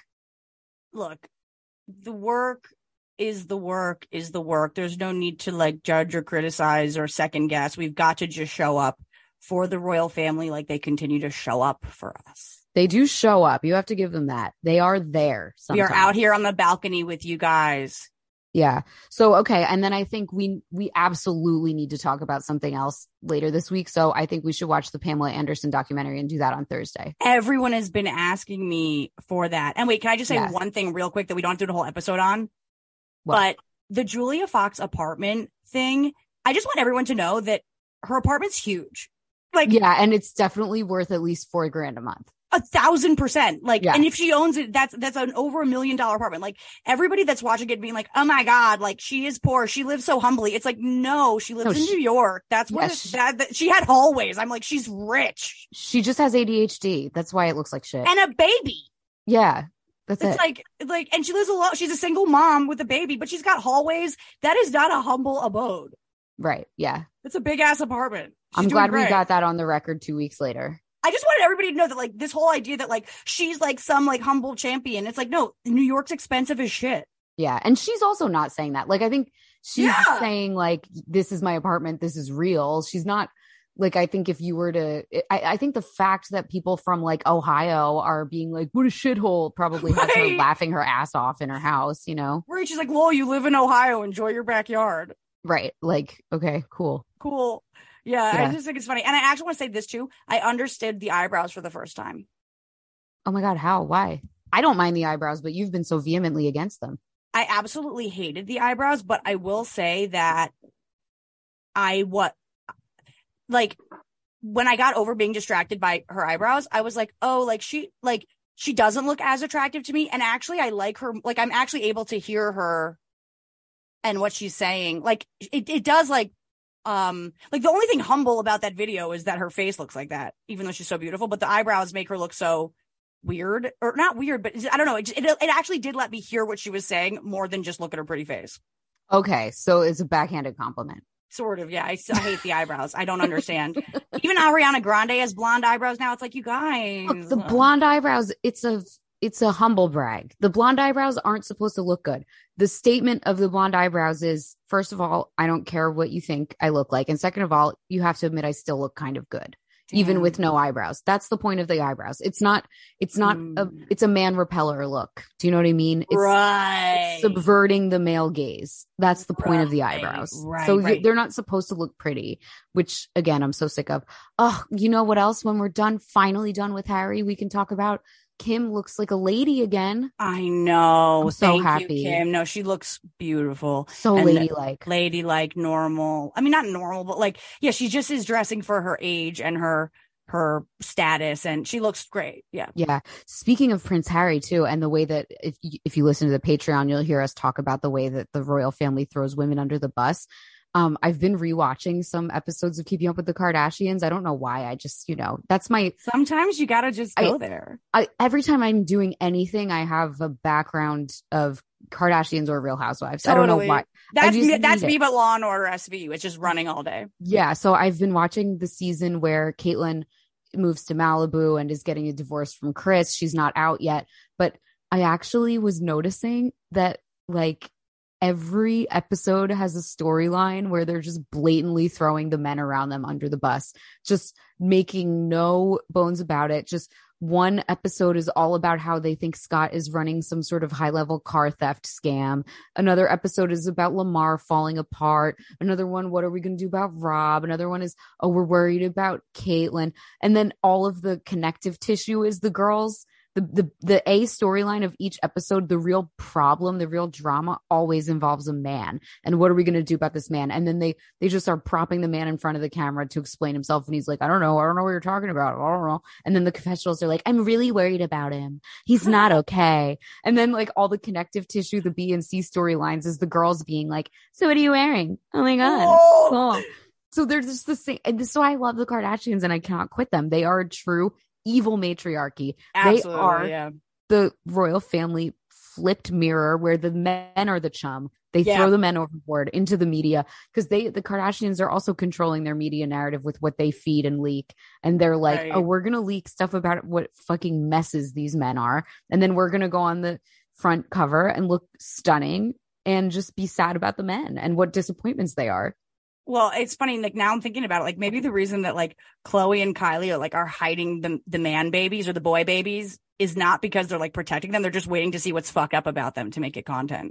Look, the work is the work is the work. There's no need to like judge or criticize or second guess. We've got to just show up for the royal family like they continue to show up for us. They do show up. You have to give them that. They are there. We are sometimes. out here on the balcony with you guys. Yeah. So, okay. And then I think we, we absolutely need to talk about something else later this week. So I think we should watch the Pamela Anderson documentary and do that on Thursday. Everyone has been asking me for that. And wait, can I just say Yeah. one thing real quick that we don't have to do the whole episode on? What? But the Julia Fox apartment thing, I just want everyone to know that her apartment's huge. Like, Yeah. And it's definitely worth at least four grand a month. a thousand percent. Like, Yeah. and if she owns it, that's, that's an over a million dollar apartment. Like everybody that's watching it being like, oh my God, like she is poor. She lives so humbly. It's like, no, she lives No, in she- New York. That's what Yeah, it- she- that, that she had hallways. I'm like, she's rich She just has A D H D. That's why it looks like shit. and a baby. yeah. That's It's it. like, like, and she lives alone. She's a single mom with a baby, but she's got hallways. That is not a humble abode. Right. Yeah. It's a big ass apartment. She's I'm doing glad we great. got that on the record two weeks later. I just wanted everybody to know that, like, this whole idea that, like, she's like some like humble champion. It's like, no, New York's expensive as shit. Yeah. And she's also not saying that. Like, I think she's Yeah. saying, like, this is my apartment. This is real. She's not like, I think if you were to, I, I think the fact that people from like Ohio are being like, what a shithole probably has her Right. laughing her ass off in her house, you know? Right? She's like, "Whoa, you live in Ohio. Enjoy your backyard." Right. Like, okay, cool. Cool. Yeah, Yeah. I just think it's funny. And I actually want to say this too. I understood the eyebrows for the first time. Oh my God. How? Why? I don't mind the eyebrows, but you've been so vehemently against them. I absolutely hated the eyebrows, but I will say that I what like when I got over being distracted by her eyebrows, I was like, oh, like she like she doesn't look as attractive to me. And actually I like her, like I'm actually able to hear her and what she's saying. Like it, it does like um like the only thing humble about that video is that her face looks like that, even though she's so beautiful, but the eyebrows make her look so weird, or not weird, but I don't know. It, it, it actually did let me hear what she was saying more than just look at her pretty face. Okay. So it's a backhanded compliment. Sort of. Yeah. I, I hate the eyebrows. I don't understand. Even Ariana Grande has blonde eyebrows now. It's like, you guys. Look, the blonde eyebrows, it's a it's a humble brag. The blonde eyebrows aren't supposed to look good. The statement of the blonde eyebrows is, first of all, I don't care what you think I look like. And second of all, you have to admit I still look kind of good. even with no eyebrows. That's the point of the eyebrows. It's not, it's not, mm. a, it's a man repeller look. Do you know what I mean? It's, right. It's subverting the male gaze. That's the point right. of the eyebrows. Right, so right. they're not supposed to look pretty, which again, I'm so sick of. Oh, you know what else? When we're done, finally done with Harry, we can talk about Kim looks like a lady again. I know. I'm so Thank happy. You, Kim. No, she looks beautiful. So and ladylike. Ladylike, normal. I mean, not normal, but like, yeah, she just is dressing for her age and her her status, and she looks great. Yeah. Yeah. Speaking of Prince Harry too, and the way that if you, if you listen to the Patreon, you'll hear us talk about the way that the royal family throws women under the bus. Um, I've been rewatching some episodes of Keeping Up with the Kardashians. I don't know why. I just, you know, that's my. Sometimes you gotta just go I, there. I, every time I'm doing anything, I have a background of Kardashians or Real Housewives. Totally. I don't know why. That's me, that's me, but Law and Order S V U. It's just running all day. Yeah. So I've been watching the season where Caitlyn moves to Malibu and is getting a divorce from Chris. She's not out yet, but I actually was noticing that like. Every episode has a storyline where they're just blatantly throwing the men around them under the bus, just making no bones about it. Just one episode is all about how they think Scott is running some sort of high level car theft scam. Another episode is about Lamar falling apart. Another one, what are we going to do about Rob? Another one is, oh, we're worried about Caitlyn. And then all of the connective tissue is the girls. The, the the A storyline of each episode, the real problem, the real drama always involves a man. And what are we going to do about this man? And then they they just are propping the man in front of the camera to explain himself. And he's like, I don't know. I don't know what you're talking about. I don't know. And then the confessionals are like, I'm really worried about him. He's not okay. And then like all the connective tissue, the B and C storylines is the girls being like, so what are you wearing? Oh my God. Oh. Cool. So they're just the same. And this is why I love the Kardashians and I cannot quit them. They are a true evil matriarchy. Absolutely, they are yeah. the royal family flipped mirror where the men are the chum. They yeah. throw the men overboard into the media because they, the Kardashians are also controlling their media narrative with what they feed and leak. And they're like, right. oh, we're going to leak stuff about what fucking messes these men are. And then we're going to go on the front cover and look stunning and just be sad about the men and what disappointments they are. Well, it's funny. Like now I'm thinking about it. Like maybe the reason that like Khloe and Kylie are like are hiding the the man babies or the boy babies is not because they're like protecting them. They're just waiting to see what's fucked up about them to make it content.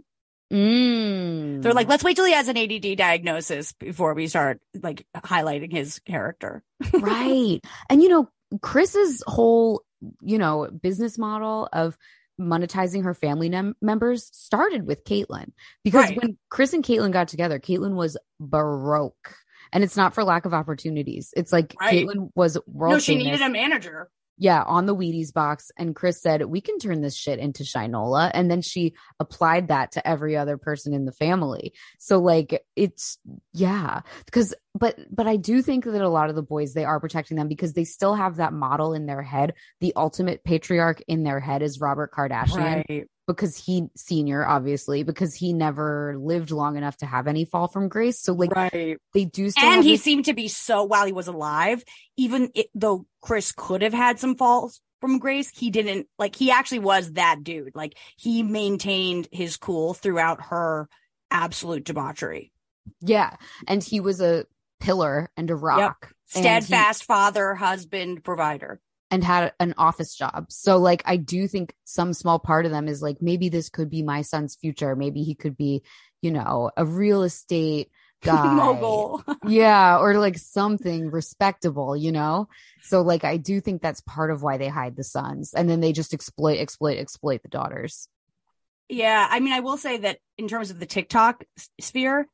Mm. They're like, let's wait till he has an A D D diagnosis before we start like highlighting his character. Right. And you know, Chris's whole, you know, business model of monetizing her family mem- members started with Caitlyn because right. when Chris and Caitlyn got together, Caitlyn was baroque, and it's not for lack of opportunities. It's like right. Caitlyn was world no, she famous. needed a manager. Yeah, on the Wheaties box. And Chris said, we can turn this shit into Shinola. And then she applied that to every other person in the family. So like, it's, yeah, because, but, but I do think that a lot of the boys, they are protecting them because they still have that model in their head. The ultimate patriarch in their head is Robert Kardashian. Right. Because he senior, obviously, because he never lived long enough to have any fall from grace. So like right. they do still and have he this- seemed to be so while he was alive, even it, though Chris could have had some falls from grace, he didn't. Like he actually was that dude. Like he maintained his cool throughout her absolute debauchery. Yeah. And he was a pillar and a rock. Yep. Steadfast he- father, husband, provider. And had an office job. So like, I do think some small part of them is like, maybe this could be my son's future. Maybe he could be, you know, a real estate guy. Mogul. Yeah. Or like something respectable, you know? So like, I do think that's part of why they hide the sons. And then they just exploit, exploit, exploit the daughters. Yeah. I mean, I will say that in terms of the TikTok sphere,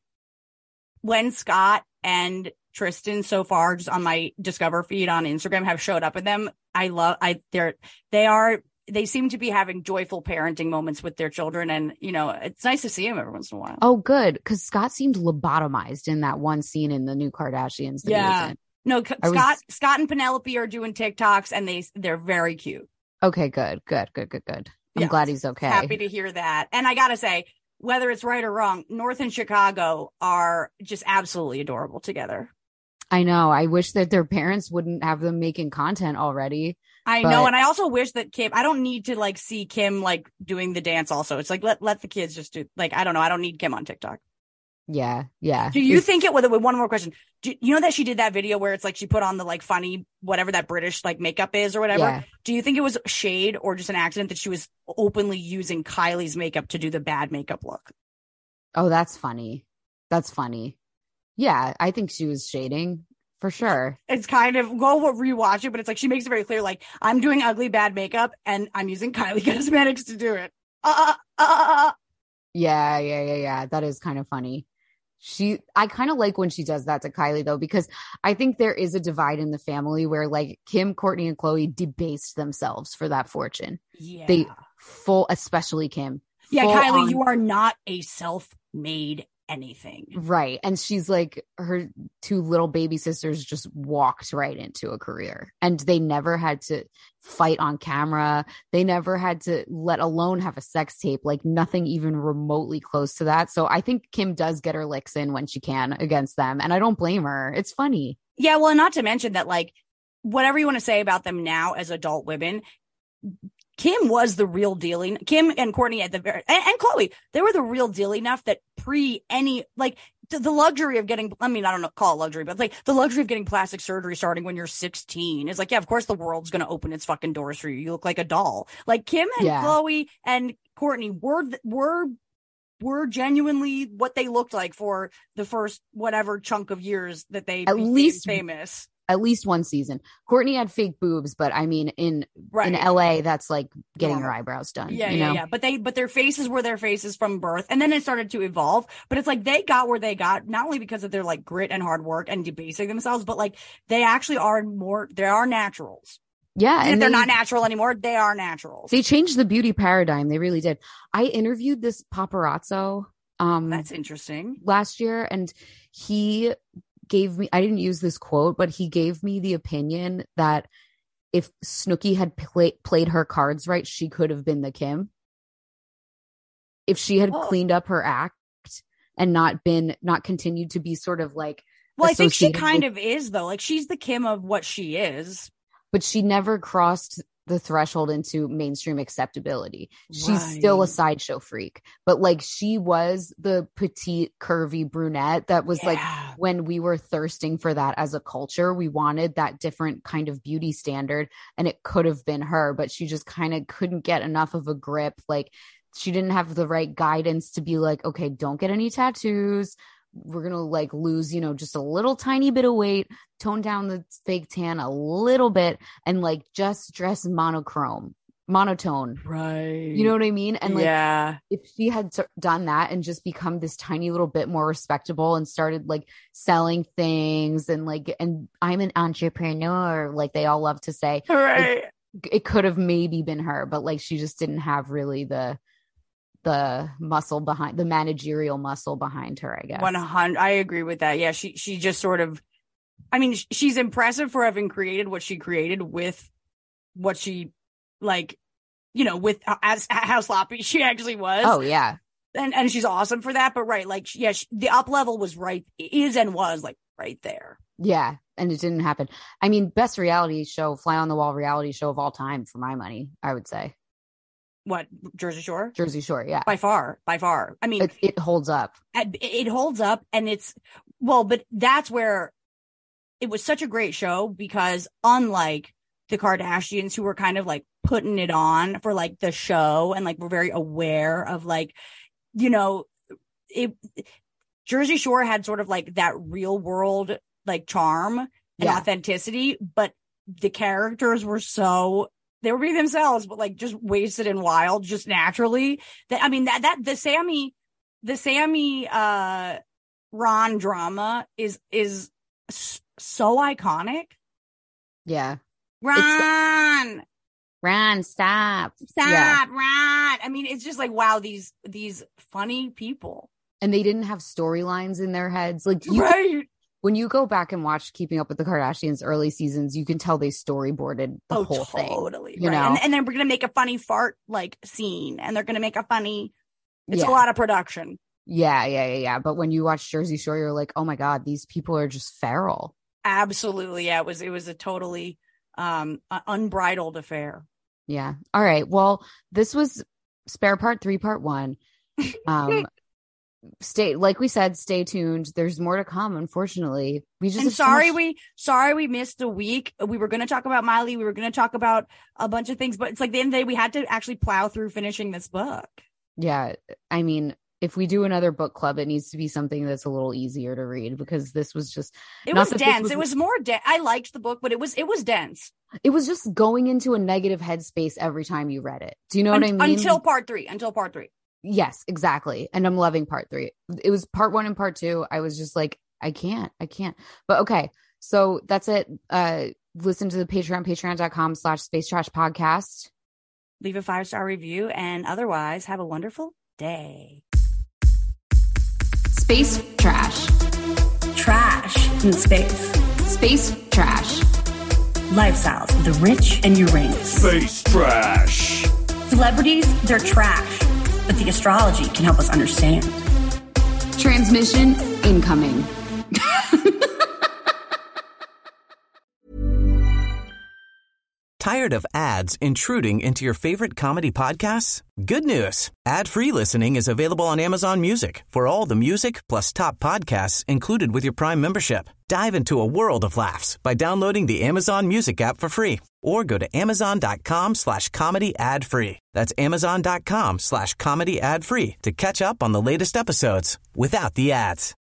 when Scott and Tristan so far just on my Discover feed on Instagram have showed up with them, I love I they're they are they seem to be having joyful parenting moments with their children, and you know it's nice to see them every once in a while. Oh good, because Scott seemed lobotomized in that one scene in the new Kardashians that yeah he was in. No, Scott was... Scott and Penelope are doing TikToks and they they're very cute. Okay, good good good good good I'm yeah, glad he's okay. Happy to hear that. And I gotta say, whether it's right or wrong, North and Chicago are just absolutely adorable together. I know. I wish that their parents wouldn't have them making content already. I but... know. And I also wish that Kim, I don't need to like see Kim like doing the dance also. It's like, let, let the kids just do like, I don't know. I don't need Kim on TikTok. Yeah. Yeah. Do you It's- think it, with one more question, do you know that she did that video where it's like she put on the like funny, whatever that British like makeup is or whatever? Yeah. Do you think it was shade or just an accident that she was openly using Kylie's makeup to do the bad makeup look? Oh, that's funny. That's funny. Yeah. I think she was shading for sure. It's kind of, go rewatch it, but it's like she makes it very clear, like, I'm doing ugly bad makeup and I'm using Kylie Cosmetics to do it. Uh, uh, uh. Yeah. Yeah. Yeah. Yeah. That is kind of funny. She, I kind of like when she does that to Kylie though, because I think there is a divide in the family where like Kim, Kourtney, and Khloé debased themselves for that fortune. Yeah. They full, especially Kim. Yeah, full Kylie, on- you are not a self-made anything. Right. And she's like, her two little baby sisters just walked right into a career, and they never had to fight on camera. They never had to, let alone have a sex tape, like nothing even remotely close to that. So I think Kim does get her licks in when she can against them. And I don't blame her. It's funny. Yeah, well, not to mention that, like, whatever you want to say about them now as adult women, Kim was the real deal. Kim and Kourtney at the very, and, and Khloé, they were the real deal enough that pre any, like, the, the luxury of getting, I mean, I don't know, call it luxury, but like the luxury of getting plastic surgery starting when you're sixteen is like, yeah, of course the world's going to open its fucking doors for you. You look like a doll. Like Kim and Yeah. Khloé and Kourtney were, were, were genuinely what they looked like for the first whatever chunk of years that they At became least- famous. At least one season. Kourtney had fake boobs, but I mean, in Right. in L A, that's like getting Normal. her eyebrows done. Yeah, you yeah, know? yeah. But they, but their faces were their faces from birth, and then it started to evolve. But it's like they got where they got not only because of their like grit and hard work and debasing themselves, but like they actually are more. They are naturals. Yeah, And if and they're they- not natural anymore, they are naturals. They changed the beauty paradigm. They really did. I interviewed this paparazzo um That's interesting. last year, and he gave me, I didn't use this quote, but he gave me the opinion that if Snooki had play, played her cards right, she could have been the Kim. If she had Oh. cleaned up her act and not been, not continued to be sort of like, Well, I think she associated kind with- of is though. Like she's the Kim of what she is. but she never crossed the threshold into mainstream acceptability. She's still a Right. sideshow freak, but like she was the petite, curvy brunette that was like, Yeah. when we were thirsting for that as a culture, we wanted that different kind of beauty standard, and it could have been her, but she just kind of couldn't get enough of a grip. Like she didn't have the right guidance to be like, okay, don't get any tattoos. We're going to like lose, you know, just a little tiny bit of weight, tone down the fake tan a little bit, and like just dress monochrome, monotone. Right. You know what I mean? And like, yeah. if she had t- done that and just become this tiny little bit more respectable and started like selling things and like, and I'm an entrepreneur, like they all love to say, Right. it could have maybe been her, but like she just didn't have really the the muscle behind, the managerial muscle behind her, I guess. One hundred. I agree with that. Yeah, she she just sort of. I mean, sh- she's impressive for having created what she created with what she like, you know, with uh, as how sloppy she actually was. Oh yeah, and and she's awesome for that. But right, like, she- yeah, she, the up level was right, is and was like right there. yeah, and it didn't happen. I mean, best reality show, fly on the wall reality show of all time for my money, I would say. What, Jersey Shore? Jersey Shore, yeah, By far, by far. I mean, it, it holds up. it, it holds up, and it's well, but that's where it was such a great show, because unlike the Kardashians, who were kind of like putting it on for like the show and like were very aware of like, you know, it Jersey Shore had sort of like that real world like charm and Yeah. authenticity, but the characters were so, they were being themselves, but like just wasted and wild, just naturally. That I mean, that that the Sammy, the Sammy uh Ron drama is is s- so iconic. Yeah, Ron, Ron, stop, stop, Yeah. Ron. I mean, it's just like, wow, these these funny people, And they didn't have storylines in their heads. Like you, right? when you go back and watch Keeping Up with the Kardashians early seasons, you can tell they storyboarded the Oh, whole thing. totally. you right. know? And, and then we're gonna make a funny fart like scene, and they're gonna make a funny. It's Yeah. a lot of production. Yeah, yeah, yeah, yeah. But when you watch Jersey Shore, you're like, oh my God, these people are just feral. Absolutely, yeah. It was it was a totally um uh, unbridled affair. Yeah. All right. Well, this was spare part three, part one. Um, stay, like we said, stay tuned. There's more to come. Unfortunately, we just and sorry so much- we sorry we missed a week. We were going to talk about Miley. We were going to talk about a bunch of things, but it's like the end of the day, we had to actually plow through finishing this book. Yeah, I mean, if we do another book club, it needs to be something that's a little easier to read, because this was just it was dense. Was, it was more dense. I liked the book, but it was it was dense. It was just going into a negative headspace every time you read it. Do you know Un- what I mean? Until part three. Until part three. Yes, exactly. And I'm loving part three. It was part one and part two. I was just like, I can't, I can't. But okay, so that's it. Uh, listen to the Patreon, patreon.com slash space trash podcast. Leave a five-star review, and otherwise have a wonderful day. Space trash. Trash in space. Space trash. Lifestyles of the rich and Uranus. Space trash. Celebrities, they're trash, but the astrology can help us understand. Transmission incoming. Tired of ads intruding into your favorite comedy podcasts? Good news. Ad-free listening is available on Amazon Music for all the music plus top podcasts included with your Prime membership. Dive into a world of laughs by downloading the Amazon Music app for free or go to amazon.com slash comedy ad free. That's amazon.com slash comedy ad free to catch up on the latest episodes without the ads.